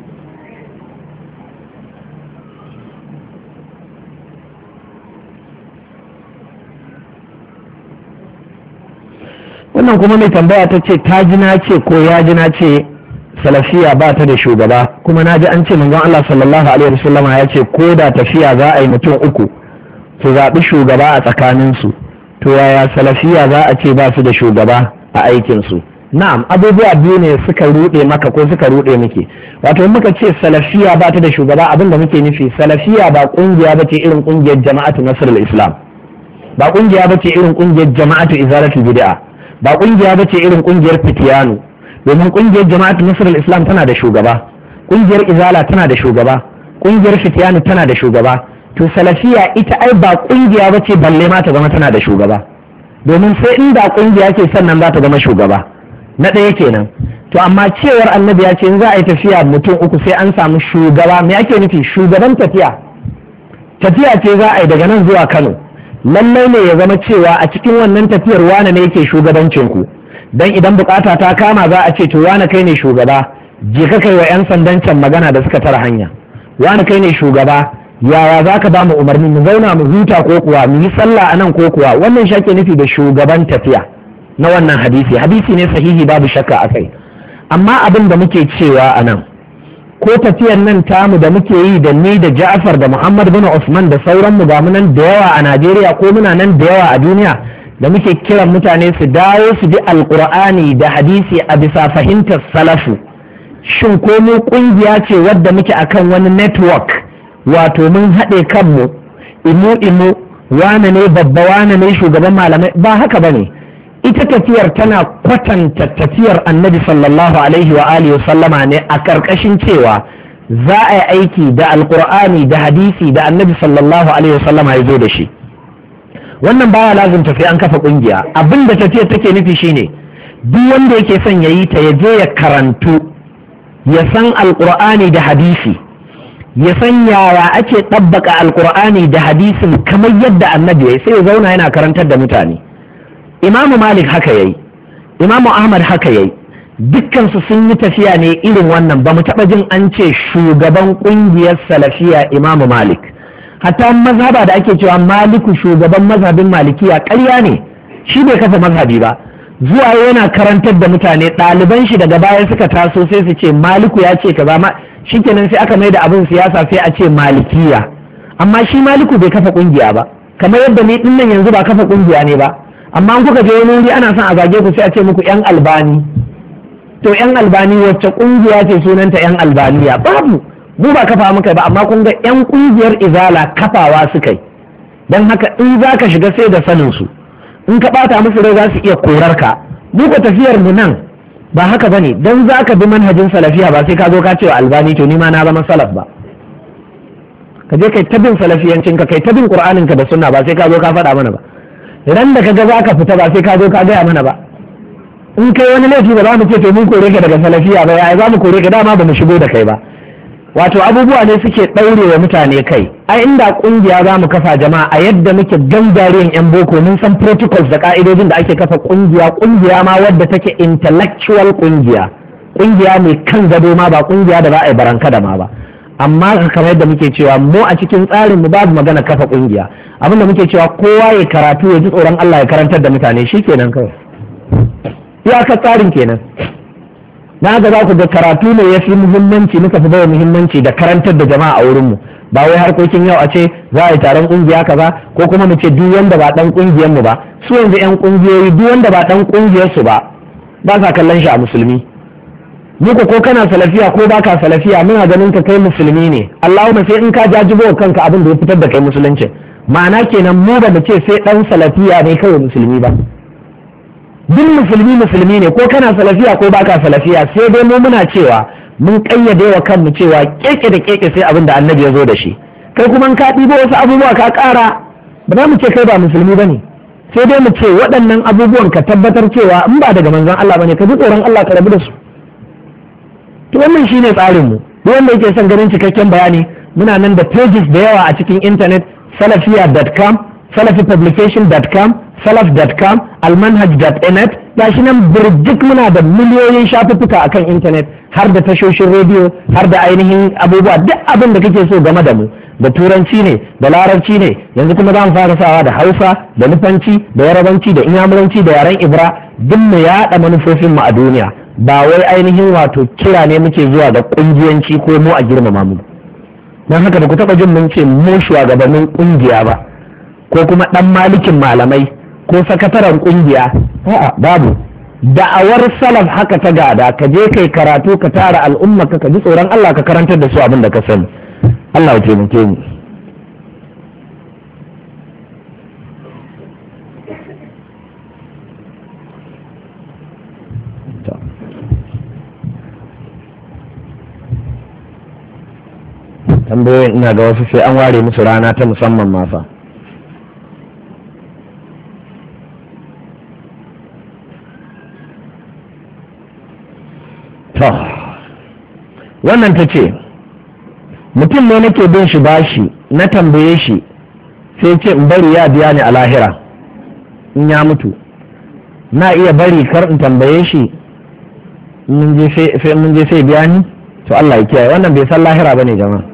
Wannan kuma mai tambaya ta ce ta ji na ce ko ya ji na ce salafiya ba ta da shugaba, kuma na ji an ce manzon Allah sallallahu alaihi wasallama ya ce ko da tafiya za a yi mutum uku su zaɓi shugaba a tsakaninsu, to yaya salafiya za a ce ba su da shugaba a aikinsu? Na'am, abubuwa biyu ne suka ruɗe maka ko suka ruɗe muke. Wato muka ce salafiya ba ta da shugaba, abin da muke nufi salafiya ba kungiya ba ce irin kungiyar jama'atu nasrul islam, ba kungiya ba ce irin kungiyar jama'atu izalatul bid'a, ba kungiya ba ce irin kungiyar fitiyanu, domin kungiyar jama'atu nasrul islam tana da shugaba, kungiyar izala tana da shugaba, kungiyar fitiyanu tana da shugaba. To salafiya ita ai ba kungiya ba ce balle ma ta zama tana da shugaba, domin sai inda kungiya ce sannan za ta zama shugaba. Na ɗaya kenan. To amma cewar annabi ya ce in za a yi tafiya mutum uku sai an samu shugaba, me ake nufi? Shugaban tafiya ce za a yi daga nan zuwa Kano, lallai ne ya zama cewa a cikin wannan tafiyar wane ne yake shugabancin ku, dan idan bukata ta kama za a ce to wane kai ne shugaba, je ka kai wa 'yan sandan can magana da suka tara hanya, wane kai ne shugaba, yaya za ka ba mu umarni mu zauna mu huta ko kuwa mu yi sallah a nan ko kuwa. Wannan shi ake nufi da shugaban tafiya na wannan hadisi ne sahihi babu shakka a kai. Amma abin da muke cewa a nan, ko tafiyar nan tamu da muke yi da ni da Ja'far da Muhammad bin Usman da sauran mu ga mu nan da yawa a Najeriya ko muna nan da yawa a duniya, da muke kiran mutane su dawo su bi alqur'ani da hadisi a bisa fahimtar salafu. Shin ko mu kungiya ce wadda muke akan wani network, wato mun haɗe kanmu imu wane ne babba wane ne shugaban malamai? Ba haka bane. Ita tafiyar tana kwatanta tafiyar annabi sallallahu alaihi wa alihi sallama ne a karkashin cewa za a yi aiki da alkur'ani da hadisi da annabi sallallahu alaihi wa sallama ya zo da shi. Wannan baya lazim tafi an kafa kungiya. Abin da tafiyar take nufi shine duk wanda yake son ya yi ta ya je ya karantu, ya san alkur'ani da hadisi, ya san yaya ake ɗabbaka alkur'ani da hadisin kamar yadda annabi ya yi, sai ya zauna yana karantar da mutane. Imamu Malik haka yayi, Imamu Ahmad haka yayi, dukkansu sun yi tafiya ne irin wannan. Ba mu taɓa jin an ce shugaban ƙungiyar salafiya Imamu Malik. Hatta mazhaba da ake cewa Maliku shugaban mazhabin Malikiya ƙarya ne, shi bai kafa mazhabi ba. Zuwa yana karantar da mutane, ɗaliban shi daga baya suka taso sai su ce Maliku ya ce kaza ma, shikenan sai aka mai da abin siyasa sai a ce Malikiya. Amma shi Maliku bai kafa ƙungiya ba, kamar yadda ni ɗin nan yanzu ba kafa ƙungiya ne ba. Amma an kuka je wani wuri ana son a zage ku sai a ce muku 'yan Albani. To 'yan Albani wacce kungiya ce sunanta 'yan Albaniya? Babu, mu ba kafa muka ba, amma kun ga 'yan kungiyar izala kafawa suka yi. Don haka in za ka shiga sai da sanin su, in ka bata musu rai za su iya korar ka. Mu ka tafiyar mu nan ba haka bane, dan za ka bi manhajin salafiya ba sai ka zo ka ce wa Albani to ni ma na zama salaf ba. Ka je kai ta bin salafiyancin ka, kai ta bin Qur'anin ka da sunna ba sai ka zo ka faɗa mana ba. Ran da kaga za ka fita ba sai ka zo ka gaya mana ba. In kai wani laifi ba za mu ce to mun kore ka daga salafiya ba, ya za mu kore ka, dama ba mu shigo da kai ba. Wato abubuwa ne suke ɗaure wa mutane kai. Ai inda kungiya za mu kafa jama'a a yadda muke gangariyan yan boko, mun san protocols da ka'idojin da ake kafa kungiya ma wadda take intellectual kungiya mai kan gado ma, ba kungiya da za a yi baranka da ma ba. Amma kamar yadda muke cewa mu a cikin tsarin mu babu magana kafa kungiya. Abin da muke cewa kowa ya karatu ya ji tsoron Allah ya karantar da mutane, shi kenan kawai. Iyakar tsarin kenan. Na ga za ku ga karatu ne ya fi muhimmanci, muka fi bawa muhimmanci da karantar da jama'a a wurinmu. Ba wai harkokin yau a ce za a yi taron kungiya kaza, ko kuma mu ce duk wanda ba dan kungiyar mu ba. Su yanzu yan kungiyoyi duk wanda ba dan kungiyar su ba sa kallon shi a musulmi. Muku ko kana salafiya ko baka salafiya muna ganin ka kai musulmi ne. Allahumma sai in ka jajibo kanka abin da ya fitar da kai musulunci. Ma'ana kenan mu ba mu ce sai dan salafiya ne kawai musulmi ba. Duk musulmi ne, ko kana salafiya ko baka salafiya, sai dai mu muna cewa mun kayyade wa kanmu cewa keke da keke sai abin da annabi ya zo da shi. Kai kuma ka ɗibo wasu abubuwa ka ƙara, ba za mu ce kai ba musulmi ba ne. sai dai mu ce waɗannan abubuwan ka tabbatar cewa in ba daga manzon Allah bane ka ji tsoron Allah ka rabu da su. To wannan shine tsarin mu. Duk wanda yake son ganin cikakken bayani muna nan da pages da yawa a cikin internet, salafiya.com, salafipublication.com, salaf.com, almanhaj.net, gashi nan burjik muna da miliyoyin shafuffuka akan internet, har da tashoshin rediyo, har da ainihin abubuwa, duk abin da kake so game da mu, da turanci ne, da larabci ne, yanzu kuma za mu fara sawa da hausa, da nufanci, da yarabanci, da inyamuranci, da yaren ibra, duk mu yaɗa manufofin mu a duniya. Ba wai ainihin wato kira ne muke zuwa da kungiyanci ko mu a girmama mu. Don haka da ku taɓa jin mun ce mu shugabannin kungiya ba, ko kuma ɗan malikin malamai, ko sakataren kungiya, a'a babu. Da'awar salaf haka ta gada, ka je kai karatu ka tara al'umma ka ji tsoron Allah ka karantar da su abin da ka sani. Allah ya taimake mu. Tambayoyin ina ga wasu sai an ware musu rana ta musamman masa. To, wannan ta ce, mutum ne nake bin shi bashi, na tambaye shi sai ce in bari ya biya ni a lahira in ya mutu. Na iya bari kar in tambaye shi in mun je sai biya ni? To Allah ya kiyaye, wannan bai san lahira bane jama'a.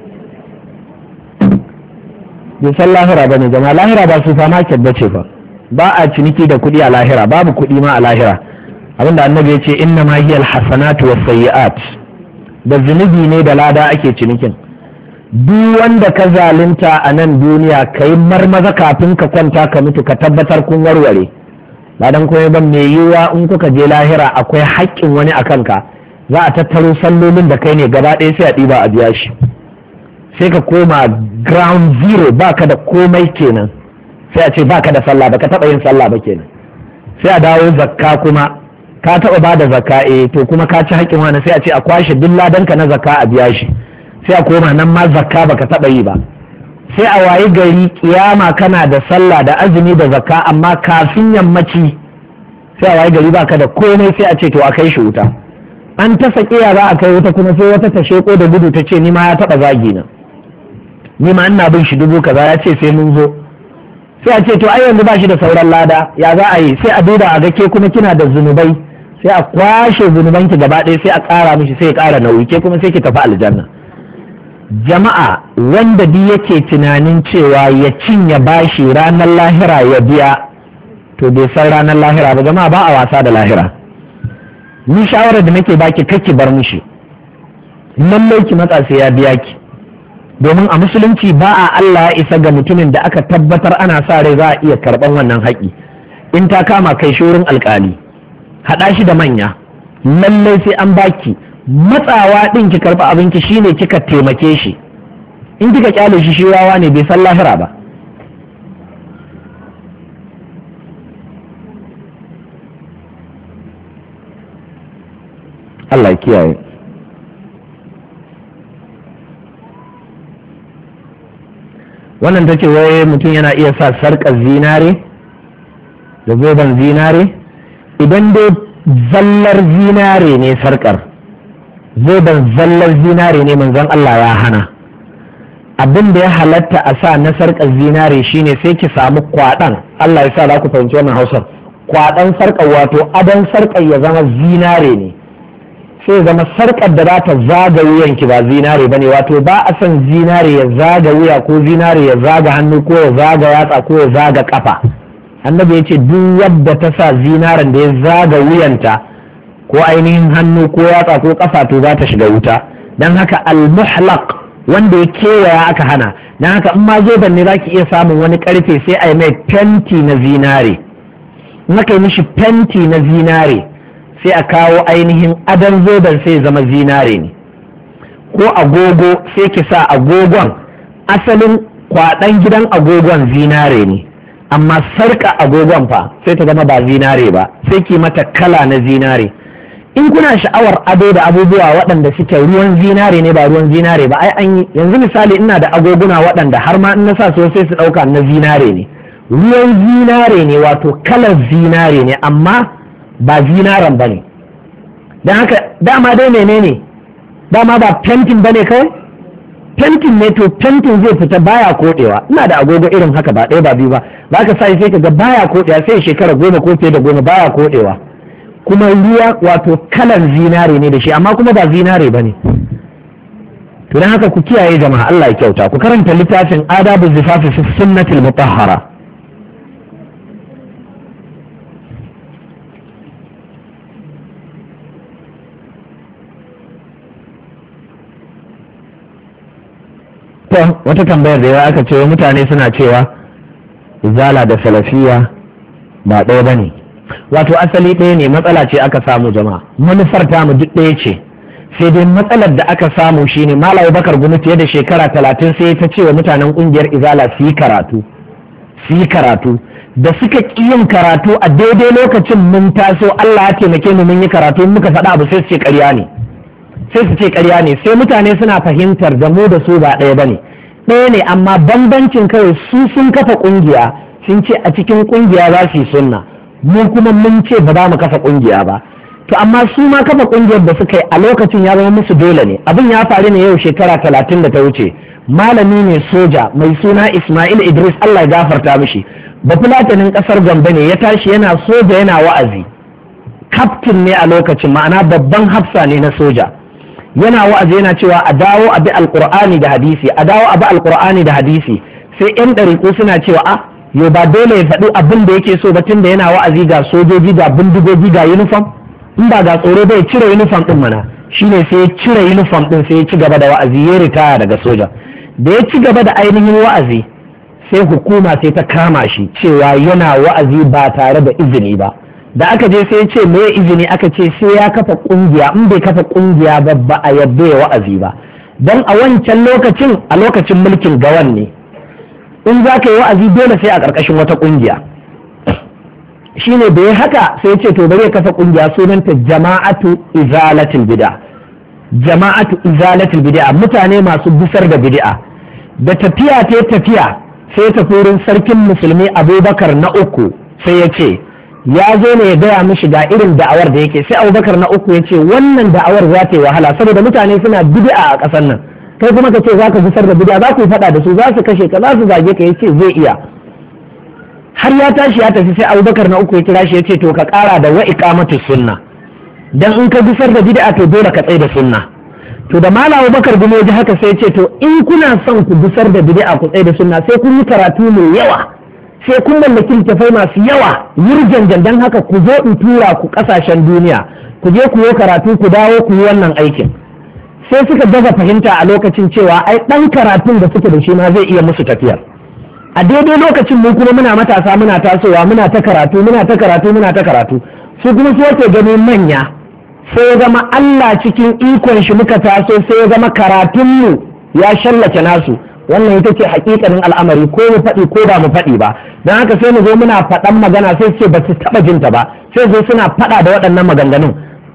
Bai san lahira bane jama'a, lahira ba su fama bace fa. Ba a ciniki da kuɗi a lahira, babu kuɗi ma a lahira. Abinda annabi ya ce inna ma hiya alhasanatu was-sayyi'at, da zunubi ne da lada ake cinikin. Duk wanda ka zalunta a nan duniya kai marmaza kafin ka kwanta ka mutu ka tabbatar kun warware. Ba dan komai ba, mai yiwuwa in kuka je lahira akwai haƙƙin wani a kanka, za a tattaro sallolin da kai ne gaba ɗaya sai a ɗiba a biya shi. Sai ka koma ground zero, baka da komai kenan, sai a ce baka da sallah, baka taɓa yin sallah ba kenan. Sai a dawo zakka kuma, ka taɓa ba da zakka, to kuma ka ci haƙƙin wani, sai a ce a kwashe duk ladanka na zakka a biya shi. Sai a koma nan ma zakka baka taɓa yi ba. Sai a wayi gari kiyama kana da sallah da azumi da zakka, amma kafin yammaci sai a wayi gari baka da komai, sai a ce to a kai shi wuta. An ta sakiya za a kai wuta, kuma sai wata ta sheko da gudu ta ce ni ma ya taɓa zagi na, ni ma ina bin shi dubu kaza, ya ce sai mun zo. Sai a ce to ai yanzu ba shi da sauran lada, ya za a yi? Sai a duba a ga ke kuma kina da zunubai, sai a kwashe zunubanki gaba ɗaya sai a ƙara mishi, sai ya ƙara nauyi, ke kuma sai ki tafi aljanna. Jama'a, wanda duk yake tunanin cewa ya cinye bashi ranar lahira ya biya, to bai san ranar lahira ba. Jama'a, ba a wasa da lahira. Ni shawarar da nake baki kake bar mishi, lallai ki matsa sai ya biya ki, domin a musulunci ba a Allah ya isa ga mutumin da aka tabbatar ana sa rai za a iya karɓan wannan haƙi. In ta kama kai shi wurin alƙali, haɗa shi da manya, lallai sai an baki. Matsawa ɗin ki karɓi abinki shine kika taimake shi. In kika kyale shi wawa ne, bai san lahira ba. Allah ya kiyaye. Wannan ta ce wai mutum yana iya sa sarƙar zinare da zoben zinare, idan dai zallar zinare ne sarƙar, zoben zallar zinare ne, manzon Allah ya hana. Abin da ya halatta a sa na sarƙar zinare shine sai ki samu kwaɗan, Allah ya sa za ku fahimci wannan Hausar, kwaɗan sarƙar, wato adon sarƙar ya zama zinare ne, sai zama sarƙar da za ta zaga wuyanki ba zinare ba ne. Wato ba a son zinare ya zaga wuya, ko zinare ya zaga hannu, ko ya zaga yatsa, ko ya zaga kafa. Annabi ya ce duk wadda ta sa zinaren da ya zaga wuyanta ko ainihin hannu ko yatsa ko kafa, to za ta shiga wuta. Don haka al-muhlaq, wanda ya kewaya aka hana. Don haka in ma zoben ne za ki iya samun wani karfe sai a yi mai fenti na zinare. In aka yi mishi fenti na zinare, sai a kawo ainihin adon zoben sai zama zinare ne. Ko agogo, sai ki sa agogon, asalin kwaɗan gidan agogon zinare ne, amma sarƙa agogon fa sai ta zama ba zinare ba, sai ki mata kala na zinare. In kuna sha'awar ado da abubuwa waɗanda suke ruwan zinare ne ba ruwan zinare ba, ai an yi. Yanzu misali ina da agoguna waɗanda har ma in na sa so sai su ɗauka na zinare ne, ruwan zinare ne, wato kalar zinare ne amma ba zinaren ba ne. don haka dama dai menene, dama ba fentin ba ne kawai, fentin ne, to fentin zai fita baya kodewa. ina da agogo irin haka ba ɗaya ba biyu ba, za ka sai ka ga baya kodewa sai shekara 10 ko fiye da 10 baya kodewa, kuma ruwa wato kalar zinare ne da shi amma kuma ba zinare ba ne. to don haka ku kiyaye jama'a, Allah ya kyauta. ku karanta littafin adabu zifafi fi sunnatil mutahhara. wata tambayar da yawa aka ce mutane suna cewa izala da salafiya ba ɗaya ba ne. wato asali ɗaya ne, matsala ce aka samu jama'a, manufar tamu duk ɗaya ce, sai dai matsalar da aka samu shine Malam Bakar Gumi fiye da shekara 30 sai ta ce wa mutanen ƙungiyar izala su yi karatu da suka ƙi yin karatu a daidai lokacin mun taso, Allah ya taimake mu mun yi karatu, muka faɗa abu sai su ce ƙarya ne, sai mutane suna fahimtar da mu da su ba ɗaya bane, ɗaya ne amma bambancin kawai su sun kafa ƙungiya sun ce a cikin ƙungiya za su yi sunna, mu kuma mun ce ba za mu kafa ƙungiya ba. to amma su ma kafa ƙungiyar da suka yi a lokacin ya zama musu dole ne. abin ya faru ne yau shekara 30 da ta wuce. malami ne soja mai suna Ismail Idris, Allah ya gafarta mishi, bafulatanin ƙasar Gombe ne, ya tashi yana soja yana wa'azi, kaftin ne a lokacin, ma'ana babban hafsa ne na soja, yana wa'azi yana cewa a dawo a bi alqur'ani da hadisi, a dawo a bi alqur'ani da hadisi. sai yan ɗariƙo suna cewa a yo ba dole ya faɗi abin da yake so ba, tunda yana wa'azi ga sojoji ga bindigogi ga uniform, in ba ga tsoro bai cire uniform din mana. shine sai ya cire uniform din sai ya ci gaba da wa'azi, ya ritaya daga soja. da ya ci gaba da ainihin wa'azi sai hukuma sai ta kama shi cewa yana wa'azi ba tare da izini ba. da aka je sai ce me izini, aka ce sai ya kafa kungiya, in bai kafa kungiya ba a yadda ya wa'azi ba. don a wancan lokacin, a lokacin mulkin gawan ne, in za ka yi wa'azi dole sai a ƙarƙashin wata kungiya. shine da ya haka sai ce to bari ya kafa kungiya sunanta jama'atu izalatul bid'a, mutane masu busar da bid'a. da tafiya sai ta wurin sarkin musulmi Abubakar na uku, sai ya ce ya zo ne ya gaya mishi ga irin da'awar da yake. sai Abubakar na uku ya ce wannan da'awar za ta yi wahala saboda mutane suna bid'a a ƙasar nan, kai kuma ka ce za ka busar da bid'a, za ku faɗa da su, za su kashe ka, za su zage ka. ya ce zai iya. har ya tashi ya tafi, sai Abubakar na uku ya kira shi ya ce to ka ƙara da wa iqamatu sunna, dan in ka busar da bid'a to dole ka tsaya da sunna. to da Malam Abubakar Gumi ya ji haka sai ya ce to in kuna son ku busar da bid'a ku tsaya da sunna sai kun yi karatu mai yawa, sai kun mallaki littafai masu yawa yurjan, dan haka ku zo in tura ku kasashen duniya, ku je ku yi karatu ku dawo ku yi wannan aikin. sai suka daga fahimta a lokacin cewa ai dan karatun da suke da shi ma zai iya musu tafiyar. a daidai lokacin mu kuma muna matasa muna tasowa muna ta karatu su kuma su wake gani manya, sai ya zama Allah cikin ikon shi muka taso sai ya zama karatunmu ya shallace nasu. wannan ita ce hakikanin al'amari, ko mu faɗi ko ba mu faɗi ba. don haka sai mu zo muna faɗan magana sai ce ba su taɓa jinta ba, sai zo suna faɗa da waɗannan maganganun.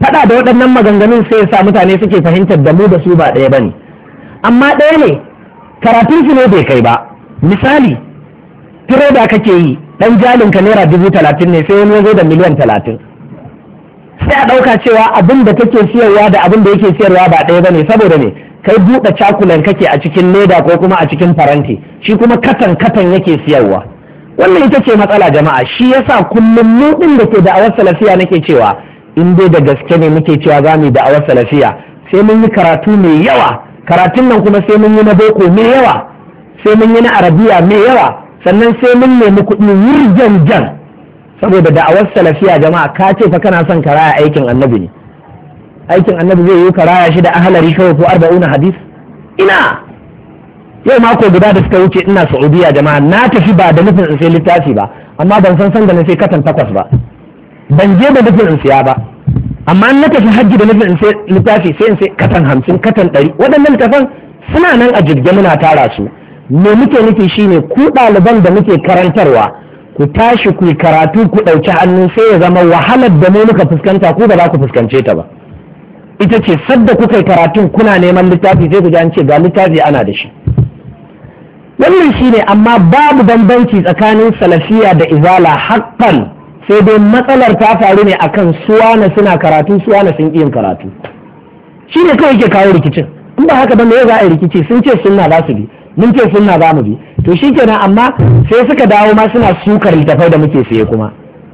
sai ya sa mutane suke fahimtar da mu da su ba ɗaya bane, amma ɗaya ne, karatun su ne bai kai ba. misali da kake yi, dan jalinka naira 30,000 ne, sai wani ya zo da miliyan 30, sai a ɗauka cewa abin da kake siyarwa da abin da yake siyarwa ba ɗaya bane. saboda ne kai buɗe cakulan kake a cikin leda ko kuma a cikin faranti, shi kuma katan yake siyarwa. wannan ita ce matsala jama'a. shi yasa kullum mu ɗin da ke da'awar salafiya nake cewa in dai da gaske ne muke cewa za mu yi da'awar salafiya sai mun yi karatu mai yawa, karatun nan kuma sai mun yi na boko mai yawa, sai mun yi na arabiya mai yawa, sannan sai mun nemi kuɗi wurjan saboda da'awar salafiya jama'a. ka ce fa kana son karaya aikin annabi ne, aikin annabi zai yi karaya shi da ahlari kawai ko 40 hadis? ina yau mako guda da suka wuce ina Saudiya jama'a, na tafi ba da nufin in sai littafi ba, amma ban san da na sai katan 8 ba, ban je da nufin in siya ba. amma na tafi hajji da nufin in sai littafi sai in sai katan 50 katan 100. waɗannan littafan suna nan a jirge muna tara su. me muke nufi shine ku ɗaliban da muke karantarwa ku tashi ku yi karatu ku ɗauki hannu, sai ya zama wahalar da mu muka fuskanta ku ba za ku fuskance ta ba. ita ce sadda kuka yi karatun kuna neman littafi sai ku ji an ce ga littafi ana da shi. wannan shine, amma babu bambanci tsakanin salafiya da izala haqqan, sai dai matsalar ta faru ne akan suwana suna karatu suwana sun yin karatu, shine kawai yake kawo rikicin. in ba haka ba me za a yi rikici? Sun ce sunna za su bi, mun ce sunna za mu bi, to shikenan. amma sai suka dawo ma suna sukar littafai da muke siye kuma.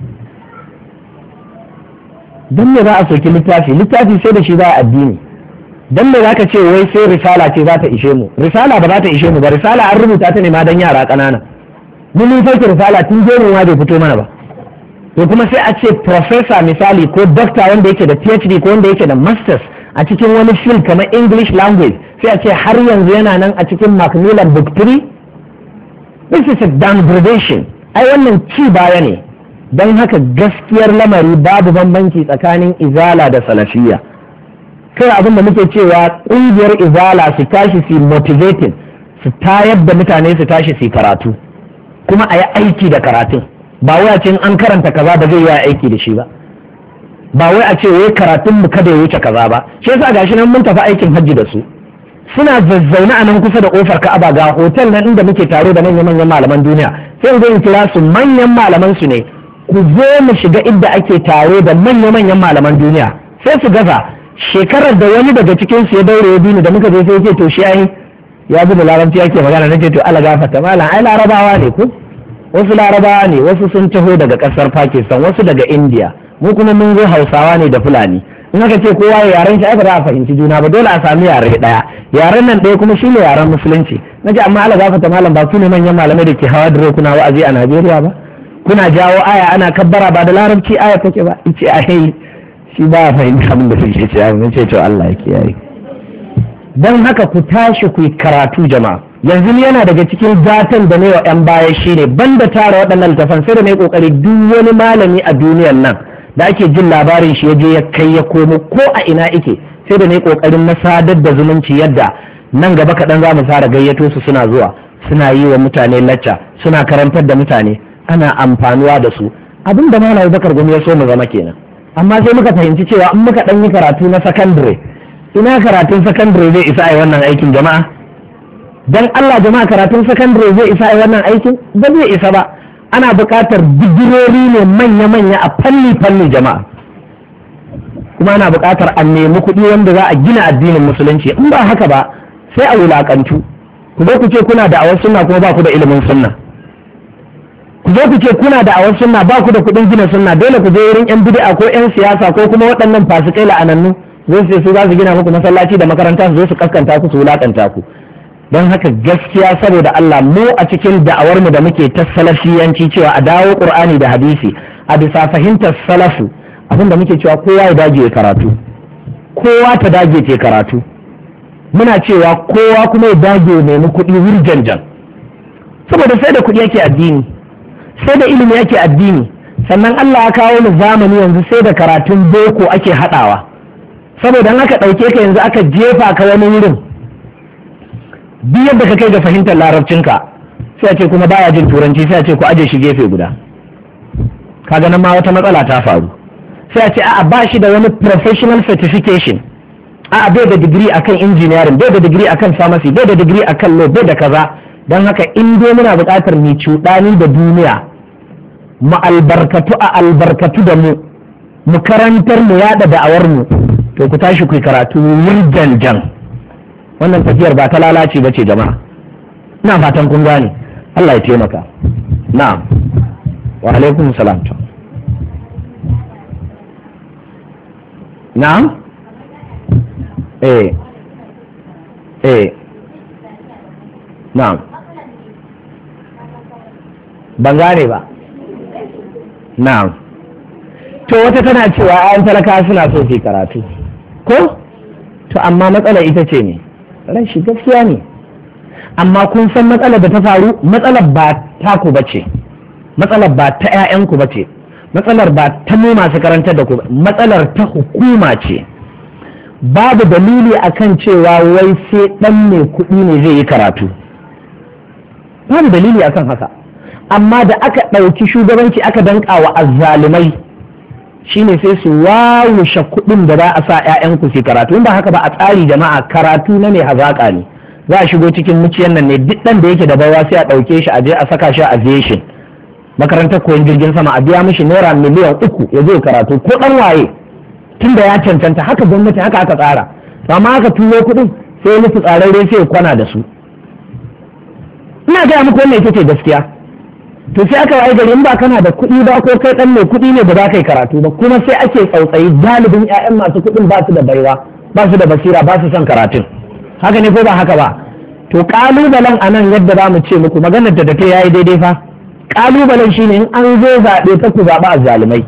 don me za a soki littafi sai da shi za a addini. don me za ka ce wai sai risala ce za ta ishe mu? Risala ba za ta ishe mu ba, risala an rubuta ta ne ma don yara ƙanana. mun sauke risala tun jerin ma bai fito mana ba, to kuma sai a ce professor misali ko doctor wanda yake da PhD ko wanda yake da masters a cikin wani field kamar English language, sai a ce har yanzu yana nan a cikin Macmillan Book 3. This is a degradation. Ai wannan ci baya ne. Don haka gaskiyar lamari babu bambanci tsakanin izala da salafiyya. Kai abin da muke cewa ƙungiyar izala su tashi su motivating, su tayar da mutane su tashi su karatu, kuma a yi aiki da karatun. Ba wai a ce an karanta kaza ba zai yi aiki da shi ba. Ba wai a ce wai karatun mu kada ya wuce kaza ba. Shi yasa gashi nan mun tafi aikin hajji da su. Suna zazzaune a nan kusa da kofar Ka'aba, ga hotel nan inda muke tare da manyan malaman duniya. Sai in kira su, manyan malaman su ne, ku zo mu shiga inda ake tare da manyan malaman duniya. Sai su gaza. Shekarar da wani daga cikin su ya daure ya bini da muka je sai yake to shi ai ya bi da larabci yake magana, nace to Allah gafarta malam, ai larabawa ne ko? Wasu larabawa ne, wasu sun taho daga kasar Pakistan, wasu daga India, mu kuma mun zo Hausawa ne da Fulani. In aka ce kowa ya yaren shi ai ba za a fahimci juna ba, dole a sami yare daya. Yaren nan ɗaya kuma shine yaren musulunci. Nace amma Allah gafarta malam, ba ku ne manyan malamai da ke hawa dire kuna wa'azi a Najeriya ba? Kuna jawo aya ana kabbara ba da larabci aya take ba? Ice ai shi ba ya fahimta abin da suke cewa, mun ce to Allah ya kiyaye. Dan haka ku tashi ku yi karatu jama'a. Yanzu yana daga cikin gatan da ne wa 'yan baya shine banda tara waɗannan littafan, sai da na yi ƙoƙari duk wani malami a duniyar nan da ake jin labarin shi ya je ya kai ya komo ko a ina ike, sai da na yi ƙoƙarin na sadar da zumunci yadda nan gaba kaɗan za mu fara gayyato su suna zuwa suna yi wa mutane lacca, suna karantar da mutane, ana amfanuwa da su. Abin da Malam Bakar Gumi ya so mu zama kenan. Amma sai muka fahimci cewa in muka ɗan yi karatu na sakandare, ina karatun sakandare zai isa a yi wannan aikin jama'a? Dan Allah jama'a, karatun sakandare zai isa a yi wannan aikin? Ba zai isa ba. Ana buƙatar digirori ne manya-manya a fanni jama'a, kuma ana buƙatar a nemi kuɗi wanda za a gina addinin musulunci. In ba haka ba sai a wulaƙantu. Ku zo ku ce kuna da awar sunna kuma ba ku da ilimin sunna. Ku zo ku ce kuna da awar sunna ba ku da kuɗin gina sunna. Dole ku je wurin 'yan bid'a ko 'yan siyasa ko kuma waɗannan fasikai la'anannu, zai sai su za su gina muku masallaci da makaranta, su zo su kaskanta ku, su wulaƙanta ku. Don haka gaskiya saboda Allah, mu a cikin da'awarmu da muke ta salafiyanci cewa a dawo Qur'ani da hadisi a bisa fahimtar salafu, abinda muke cewa kowa ya dage ya karatu, kowa ta dage ta karatu. Muna cewa kowa kuma ya dage ya nemi kuɗi wurjanjan, saboda sai da kuɗi yake addini, sai da ilimi yake addini. Sannan Allah ya kawo mu zamani yanzu sai da karatun boko ake haɗawa, saboda haka ɗauke ka yanzu aka jefa ka wani wurin, duk yadda ka kai ga fahimtar larabcinka sai a ce kuma baya jin turanci, sai a ce ku aje shi gefe guda. Kaga nan ma wata matsala ta faru. Sai a ce a'a ba shi da wani professional certification, a'a bai da digiri akan engineering, bai da digiri akan pharmacy, bai da digiri akan law, bai da kaza. Don haka in dai muna buƙatar mu cuɗani da duniya, mu albarkatu a albarkatu da mu karantar mu yaɗa da'awar mu, to ku tashi ku karatu wurjanjan. Wannan tafiyar ba ta lalace ba ce jama'a. Ina fatan kun gane. Allah ya taimaka. Na'am. Wa alaikum salam. Na'am. Na'am. Ban gane ba. Na'am. To wata tana cewa ayan talaka suna so su karatu. Ko? To amma matsala ita ce ne. Ran shi gaskiya ne, amma kun san matsalar da ta faru, matsalar ba taku bace, matsalar ba ta 'ya'yanku bace, matsalar ba ta mu masu karantar da ku, matsalar ta hukuma ce. Babu dalili akan cewa wai sai dan mai kuɗi ne zai yi karatu, babu dalili akan haka. Amma da aka ɗauki shugabanci aka danƙa wa azzalumai, shine sai su wawushe kuɗin da za a sa 'ya'yanku su karatu. In ba haka ba a tsari jama'a, karatu na mai hazaƙa ne, za a shigo cikin muciyan nan ne duk ɗan da yake da baiwa sai a ɗauke shi a je a saka shi a aviation makarantar koyon jirgin sama a biya mishi naira miliyan 3 ya zo karatu ko ɗan waye tun da ya cancanta haka gwamnati haka aka tsara amma haka tuwo kuɗin sai ya musu tsararre sai ya kwana da su ina gaya muku wannan ita ce gaskiya to sai aka waye gari in ba kana da kuɗi ba ko kai ɗan mai kuɗi ne ba za ka yi karatu ba kuma sai ake tsautsayi galibin 'ya'yan masu kuɗin ba su da baiwa ba su da basira ba su son karatun haka ne ko ba haka ba to kalubalen a nan yadda za mu ce muku maganar da ta yayi daidai fa kalubalen shine in an zo zaɓe ta ku zaɓa azzalumai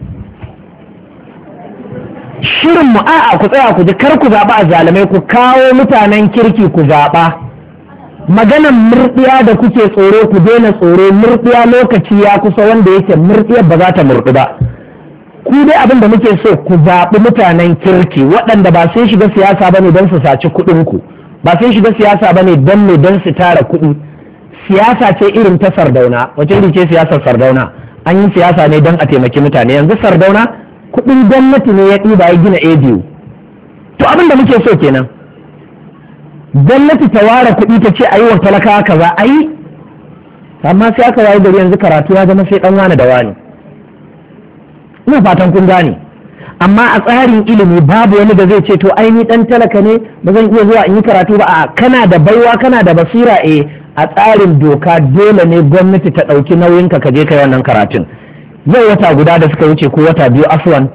shirin mu a'a ku tsaya ku ji kar ku zaɓa azzalumai ku kawo mutanen kirki ku zaɓa maganan murɗiya da kuke tsoro ku daina tsoro murɗiya lokaci ya kusa wanda yake murɗiyar ba za ta murɗu ba ku dai abin da muke so ku zaɓi mutanen kirki waɗanda ba sun shiga siyasa ba ne don su saci kuɗinku ba sun shiga siyasa ba ne don me don su tara kuɗi siyasa ce irin ta Sardauna wace iri ce siyasar Sardauna an yi siyasa ne don a taimaki mutane yanzu Sardauna kuɗin gwamnati ne ya ɗiba ya gina ABU to abin da muke so kenan gwamnati ta ware kuɗi ta ce a yi wa talakawa kaza a yi amma sai aka waye gari yanzu karatu ya zama sai ɗan wani da wani ina fatan kun gane amma a tsarin ilimi babu wani da zai ce to ai ni dan talaka ne ba zan iya zuwa in yi karatu ba a kana da baiwa kana da basira a tsarin doka dole ne gwamnati ta ɗauki nauyin ka je kai wannan karatun yau wata guda da suka wuce ko wata biyu afwan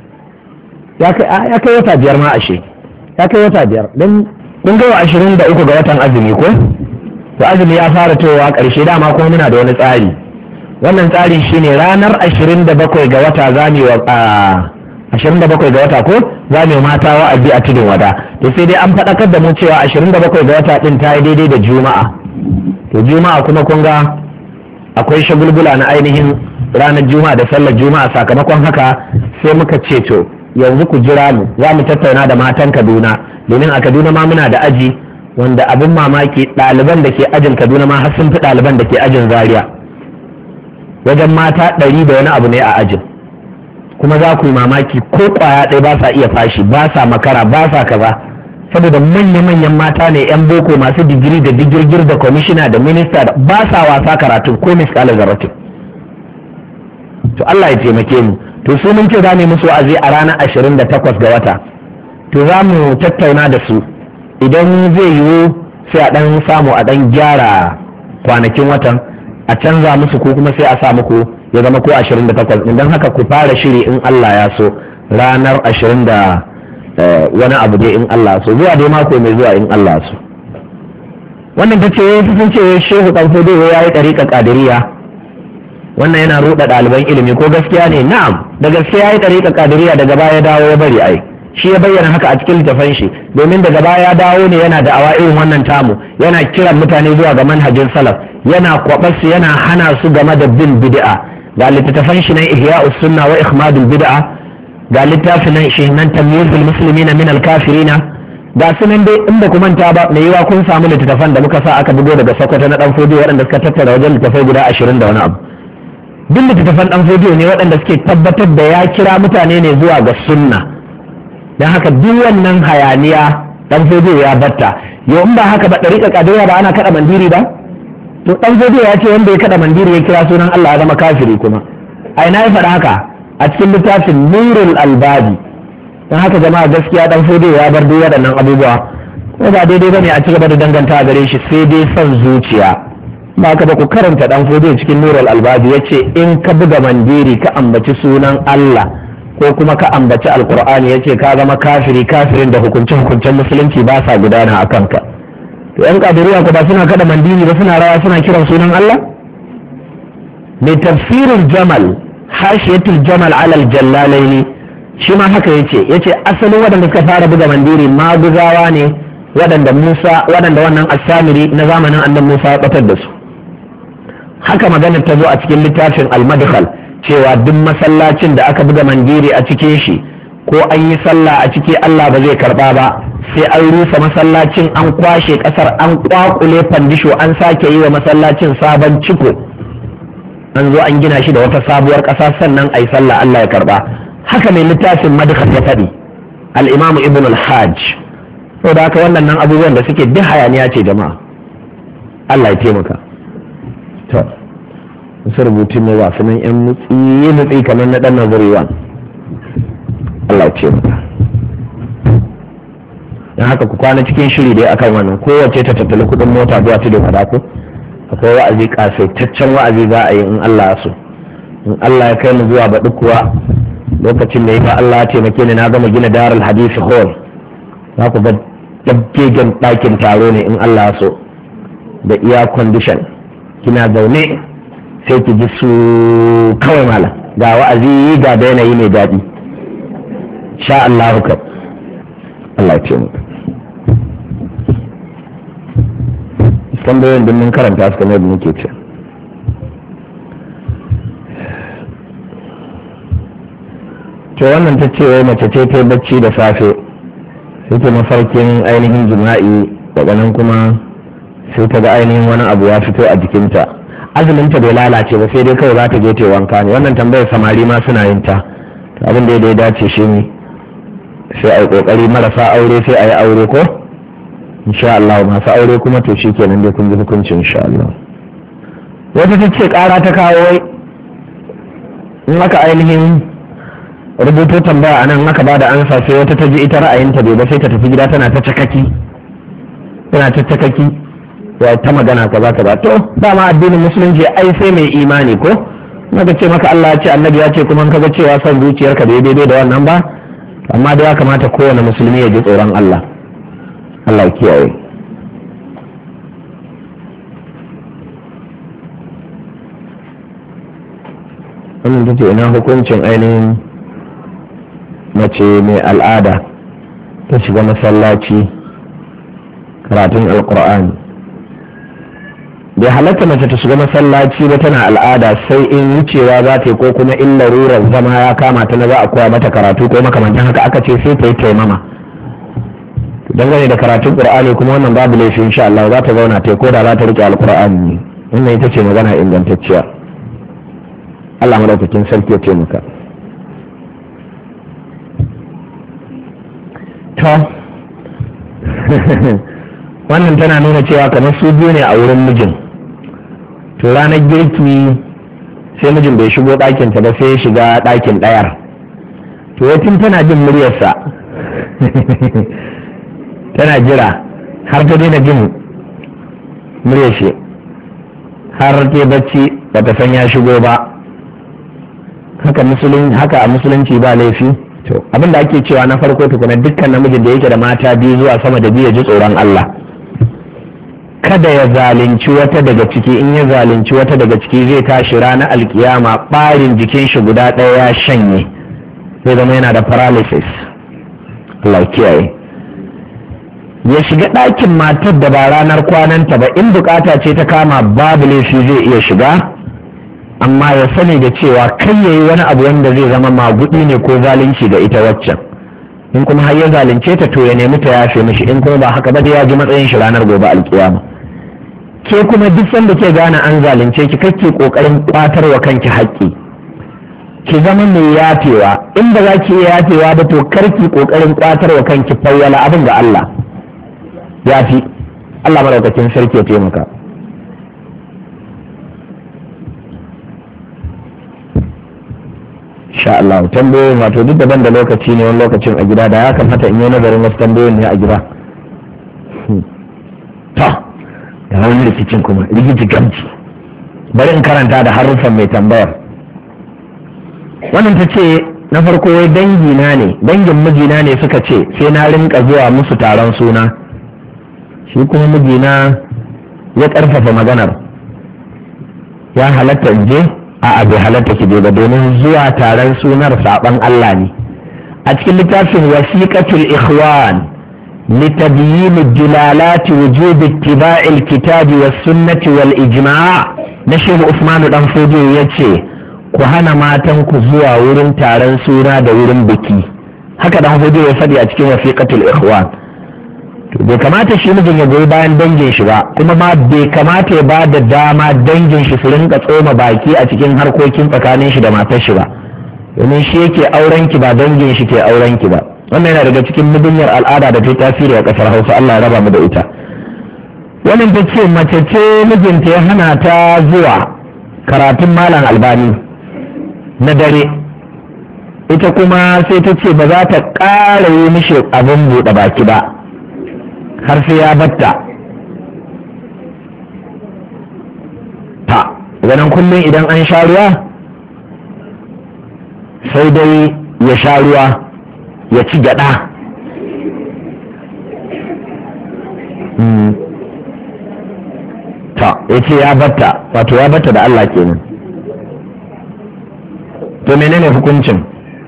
ya kai wata biyar ma ashe ya kai wata biyar don kun ga 23 ga watan azumi ko to azumi ya fara towa ƙarshe dama kuma muna da wani tsari wannan tsarin shine ranar 27 ga wata zamu wa 27 ga wata ko zamu mata wa'azi a tudun wada to sai dai an faɗakar da mu cewa 27 ga wata din ta yi daidai da juma'a to juma'a kuma kun ga akwai shagulgula na ainihin ranar juma'a da sallar juma'a sakamakon haka sai muka ce to yanzu ku jira mu za mu tattauna da matan Kaduna domin a Kaduna ma muna da aji wanda abin mamaki ɗaliban da ke ajin Kaduna ma har sun fi ɗaliban da ke ajin Zaria wajen mata 100 da wani abu ne a ajin kuma za ku yi mamaki ko kwaya ɗaya ba sa iya fashi ba sa makara ba sa kaza saboda manya-manyan mata ne 'yan boko masu digiri da digirgir da kwamishina da minista ba sa wasa karatun ko miskalar zaratin to Allah ya taimake mu to su mun ce za mu musu wa'azi a ranar 28 ga wata to za mu tattauna da su idan zai yiwu sai a ɗan samu a ɗan gyara kwanakin watan a canza musu ko kuma sai a sa muku ya zama ko 28 don haka ku fara shiri in Allah ya so ranar 20 da wani abu dai in Allah so zuwa dai mako mai zuwa in Allah so wannan ta ce sun ce shehu ɗan fodo ya yi ɗariƙa ƙadiriya wannan yana ruɗa ɗaliban ilimi ko gaskiya ne na'am da gaskiya ya yi ɗariƙa ƙadiriya daga baya dawo ya bari ai shi ya bayyana haka a cikin littafan shi domin daga baya ya dawo ne yana da awa irin wannan tamu yana kiran mutane zuwa ga manhajin salaf yana kwabarsu yana hana su game da bin bid'a ga littattafan shi na ihya'us sunna wa ikhmadul bid'a ga littafin shi nan tamyizul muslimina min al-kafirina ga sunan dai in ba ku manta ba mai yiwa kun samu littattafan da muka sa aka bugo daga Sokoto na dan fodiyo waɗanda suka tattara wajen littattafai guda 20 da wani abu duk littattafan dan fodiyo ne waɗanda suke tabbatar da ya kira mutane ne zuwa ga sunna dan haka duk wannan hayaniya dan fodiyo ya batta yau in ba haka ba dariƙa kadiriya ba ana kada mandiri ba to dan fodiyo ya ce wanda ya kada mandiri ya kira sunan Allah ya zama kafiri kuma ai na yi faɗa haka a cikin littafin Nurul Albabi dan haka jama'a gaskiya dan fodiyo ya bar duk waɗannan abubuwa ko ba daidai bane a cigaba da danganta gare shi sai dai son zuciya ba ka ba ku karanta dan fodiyo cikin Nurul Albabi yace in ka buga mandiri ka ambaci sunan Allah ko kuma ka ambaci alqur'ani yace ka zama kafiri kafirin da hukuncin musulunci ba sa gudana a kanka to yan kadiriya ko ba suna kada mandiri ba suna rawa suna kiran sunan Allah mai tafsirul jamal hashiyatul jamal ala al-jallalaini shi ma haka yace asalin waɗanda suka fara buga mandiri maguzawa ne waɗanda wannan asamiri na zamanin annabi Musa ya batar da su haka maganar ta zo a cikin littafin al-madkhal cewa duk masallacin da aka buga mandiri a cikin shi ko an yi sallah a ciki Allah ba zai karba ba sai an rusa masallacin an kwashe kasar an kwakule fandisho an sake yi wa masallacin sabon ciko an zo an gina shi da wata sabuwar ƙasa sannan a yi sallah Allah ya karba haka mai littafin madkhal ya faɗi al-imam ibn al-hajj saboda haka wannan abubuwan da suke duk hayaniya ce jama'a. Allah ya taimaka. To wasu rubutun ne wasu nan yan nutsi kamar na ɗan nazariwa. Allah ya taimaka. don haka ku kwana cikin shiri dai akan wannan, kowace ta tattali kuɗin mota zuwa tudun wada ko akwai wa'azi kasaitaccen wa'azi za a yi in Allah ya so. In Allah ya kai mu zuwa baɗi kuwa lokacin da ya Allah ya taimake ni na gama gina darul hadisi hall, za ku ga ɗaggegen ɗakin taro ne in Allah ya so, da iya condition kina zaune sai ki ji su kawai malam ga wa'azi ga da yanayi mai daɗi sha Allah ka Allah ya ce mu tambayoyin da mun karanta su kamar da muke ce. To wannan ta ce wai mace ce ta bacci da safe sai ta mafarkin ainihin jima'i, daga nan kuma sai ta ga ainihin wani abu ya fito a jikinta. Azuminta bai lalace ba, sai dai kawai za ta je ta wanka ne. Wannan tambayar samari ma suna yin ta. Abin da ya dace shi ne sai a yi kokari, marasa aure sai a yi aure ko insha Allah, masu aure kuma to shi kenan dai kun ji hukunci insha Allah. Wata ta ce kara ta kawo wai in aka ainihin rubuto tambaya a nan aka ba da ansa sai wata ta ji ita ra'ayinta bai ba sai ta tafi gida tana ta cakaki ya ta magana kaza kaza. To dama addinin musulunci ai sai mai imani ko maka ce maka Allah ya ce annabi ya ce kuma kaga cewa son zuciyarka bai daidai da wannan ba, amma da ya kamata kowane musulmi ya ji tsoron Allah. Allah ya kiyaye. wannan ta ce ina hukuncin ainihin mace mai al'ada ta shiga masallaci karatun alkur'ani. bai halatta mace ta shiga masallaci ba tana al'ada sai in wucewa za ta yi ko kuma in larurar zama ya kama ta na za a koya mata karatu ko makamantan haka, aka ce sai ta yi taimama. Dangane da karatun qur'ani kuma wannan babu laifi insha Allah, za ta zauna ta ko da za ta rike alkur'ani ne. Wannan ita ce magana ingantacciya. Allah madaukakin sarki ya taimaka. To wannan tana nuna cewa kamar su biyu ne a wurin mijin. To ranar girki sai mijin bai shigo ɗakinta ba sai ya shiga ɗakin ɗayar. To yatin tana jin muryarsa tana jira har ta daina jin muryar shi har ta bacci ba ta san ya shigo ba. Haka a musulunci ba laifi. To abin da ake cewa na farko tukuna, dukkan namijin da yake da mata biyu zuwa sama da biyu ya ji tsoron Allah, kada ya zalunci wata daga ciki. In ya zalunci wata daga ciki zai tashi ranar alkiyama ɓarin jikin shi guda ɗaya ya shanye, zai zama yana da paralysis. Allah kiyaye. Ya shiga ɗakin matar da ba ranar kwananta ba, in bukata ce ta kama babu laifi zai iya shiga, amma ya sani da cewa kai yayi wani abu wanda zai zama magudi ne ko zalunci ga ita waccan. In kuma har ya zalunce ta to ya nemi ta yafe mishi, in kuma ba haka ba da ya ji matsayin shi ranar gobe alkiyama. Ke kuma duk sanda ke gane an zalunce ki kake kokarin kwatar wa kanki haƙƙi, ki zama mai yafewa. In ba za ki iya yafewa ba to karki kokarin kwatar wa kanki fawwala abin ga Allah. Yafi Allah madaukakin sarki ya taimaka. Sha Allah, tambayoyin wato duk daban da lokaci ne, wani lokacin a gida da ya kamata in yi nazarin wasu tambayoyin ne a gida. Ta da wani rikicin kuma rikici gamci, bari in karanta da haruffan mai tambayar. Wannan ta ce na farko wai dangina ne, dangin mijina ne suka ce sai na rinka zuwa musu taron suna, shi kuma mijina ya karfafa maganar ya halatta in je. A'a bai halatta ki je ba, domin zuwa taron sunar saban Allah ne. A cikin littafin wasiqatul ikhwan litabyin dilalati wujub ittiba'il kitabi was sunnati wal ijma' na Shehu Usman dan Fodio yace ku hana matan ku zuwa wurin taron suna da wurin biki. Haka dan Fodio ya faɗi a cikin wasiqatul ikhwan. To bai kamata shi mijin ya goyi bayan dangin shi ba, kuma ma bai kamata ya ba da dama dangin shi su rinka tsoma baki a cikin harkokin tsakanin shi da matar shi ba, domin shi yake auren ki ba dangin shi ke auren ki ba. wannan yana daga cikin mugunyar al'ada da ta tasiri a ƙasar Hausa. Allah ya raba mu da ita. wannan ta ce mace ce mijinta ya hana ta zuwa karatun malam Albani na dare, ita kuma sai ta ce ba za ta ƙara yi mishi abin buɗe baki ba har sai ya batta. ta ganin kullum idan an sha ruwa sai dai ya sha ruwa ya ci gyaɗa. ta ya ce ya batta, wato ya batta da Allah kenan. to menene hukuncin?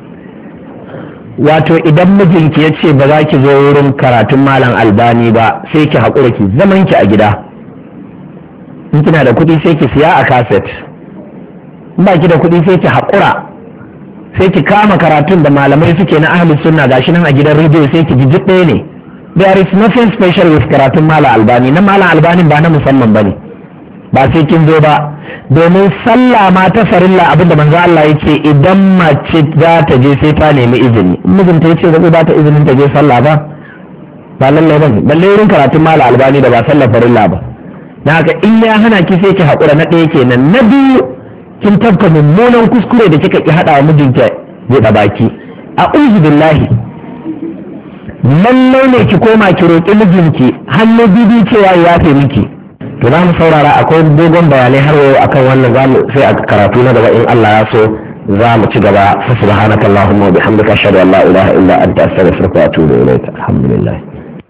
wato idan mijinki ya ce ba za ki zo wurin karatun malam Albani ba sai ki haƙura ki zaman ki a gida. in kina da kuɗi sai ki siya a kaset, in ba ki da kuɗi sai ki haƙura, sai ki kama karatun da malamai suke na ahli sunna gashi nan a gidan rediyo sai ki ji ɗaya ne. there is nothing special with karatun malam Albani. na malam Albani ba na musamman bane, ba sai kin zo ba, domin sallah ma ta farilla abinda manzo Allah yake idan mace za ta je sai ta nemi izini. mijinta yace zai ba ta izinin ta je sallah ba lalle ba, balle wurin karatun malam Albani da ba sallah farilla ba. na haka in ya hana ki sai ki haƙura, na ɗaya kenan. na biyu, kin tafka mummunan kuskure da kika ki haɗa wa mijinki buɗe baki. a'udhu billahi, lallai ne ki koma ki roƙi mijinki hannu bibi cewa ya yafe miki. to za mu saurara, akwai dogon bayanai har yau akan wannan, zamu sai a karatu na gaba in Allah ya so za mu ci gaba. fa subhanakallahumma wa bihamdika ashhadu an la ilaha illa anta astaghfiruka wa atubu ilayk. alhamdulillah.